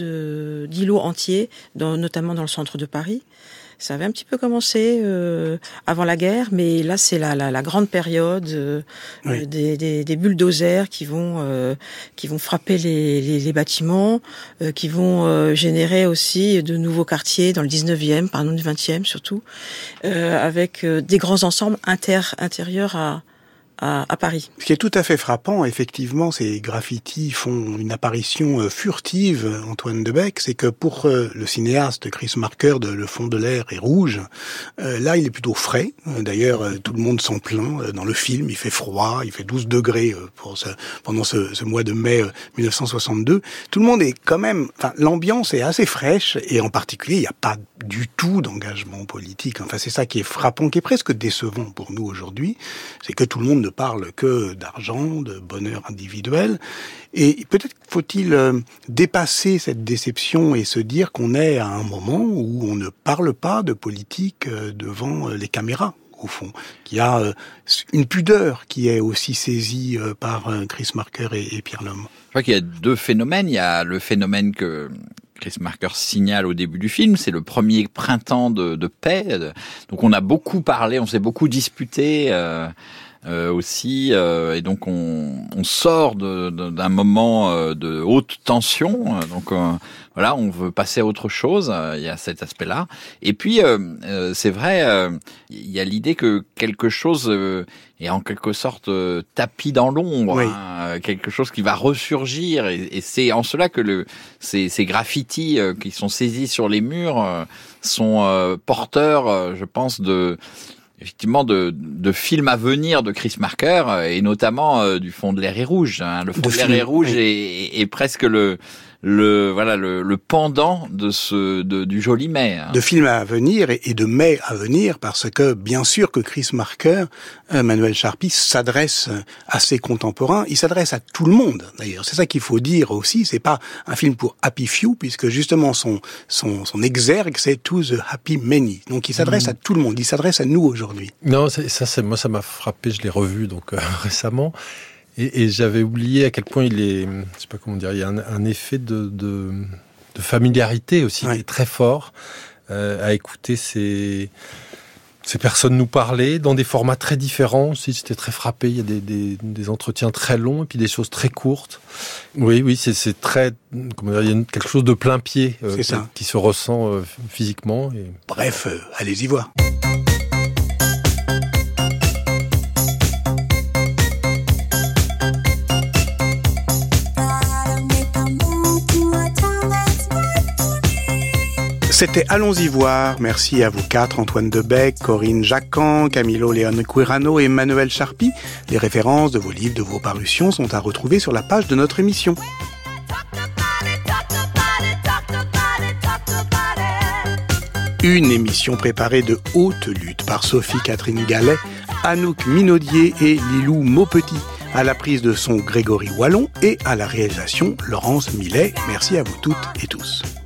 de d'îlots entiers, dans, notamment dans le centre de Paris. Ça avait un petit peu commencé euh, avant la guerre, mais là c'est la, la, la grande période euh, oui. des, des, des bulldozers qui vont euh, qui vont frapper les, les, les bâtiments, euh, qui vont euh, générer aussi de nouveaux quartiers dans le dix-neuvième, pardon, du vingtième surtout, euh, avec euh, des grands ensembles inter intérieurs à À, à Paris. Ce qui est tout à fait frappant, effectivement, ces graffitis font une apparition euh, furtive, Antoine Debec, c'est que pour euh, le cinéaste Chris Marker de Le fond de l'air est rouge, euh, là il est plutôt frais. Euh, d'ailleurs, euh, tout le monde s'en plaint. Euh, dans le film, il fait froid, il fait douze degrés euh, pour ce, pendant ce, ce mois de mai euh, dix-neuf cent soixante-deux. Tout le monde est quand même... Enfin, l'ambiance est assez fraîche, et en particulier, il n'y a pas du tout d'engagement politique. Enfin, c'est ça qui est frappant, qui est presque décevant pour nous aujourd'hui, c'est que tout le monde ne parle que d'argent, de bonheur individuel. Et peut-être faut-il euh, dépasser cette déception et se dire qu'on est à un moment où on ne parle pas de politique euh, devant euh, les caméras, au fond. Qu'il y a euh, une pudeur qui est aussi saisie euh, par euh, Chris Marker et, et Pierre Lhomme. Je crois qu'il y a deux phénomènes. Il y a le phénomène que Chris Marker signale au début du film, c'est le premier printemps de, de paix. Donc on a beaucoup parlé, on s'est beaucoup disputé euh, euh, aussi, euh, et donc on, on sort de, de, d'un moment euh, de haute tension. Donc euh, voilà, on veut passer à autre chose. Il y a cet aspect-là. Et puis euh, euh, c'est vrai, euh, il y a l'idée que quelque chose euh, est en quelque sorte euh, tapis dans l'ombre, oui. hein, quelque chose qui va ressurgir. Et, et c'est en cela que le, ces, ces graffitis euh, qui sont saisis sur les murs euh, sont euh, porteurs, euh, je pense, de effectivement de, de films à venir de Chris Marker, et notamment euh, du Fond de l'air est rouge. Hein. Le Fond de, de l'air est rouge oui. est, est presque le le voilà le, le pendant de ce de, du Joli Mai. Hein. De films à venir et, et de mai à venir, parce que bien sûr que Chris Marker, euh, Manuel Charpy, s'adresse à ses contemporains. Il s'adresse à tout le monde. D'ailleurs, c'est ça qu'il faut dire aussi. C'est pas un film pour happy few, puisque justement son son son exergue c'est to the happy many. Donc il s'adresse mmh. à tout le monde. Il s'adresse à nous aujourd'hui. Non, c'est, ça c'est moi ça m'a frappé. Je l'ai revu donc euh, récemment. Et, et j'avais oublié à quel point il est, je sais pas comment dire, il y a un, un effet de, de, de familiarité aussi ouais. qui est très fort euh, à écouter ces, ces personnes nous parler dans des formats très différents. Aussi, j'étais très frappé. Il y a des, des, des entretiens très longs et puis des choses très courtes. Oui, oui, c'est, c'est très, comment dire, il y a quelque chose de plein pied euh, qui, qui se ressent euh, physiquement. Et... Bref, euh, allez-y voir. C'était Allons-y voir. Merci à vous quatre, Antoine Debec, Corinne Jacquan, Camilo Leone Quirano et Manuel Charpy. Les références de vos livres, de vos parutions sont à retrouver sur la page de notre émission. Une émission préparée de haute lutte par Sophie-Catherine Gallet, Anouk Minaudier et Lilou Maupetit. À la prise de son Grégory Wallon et à la réalisation Laurence Millet. Merci à vous toutes et tous.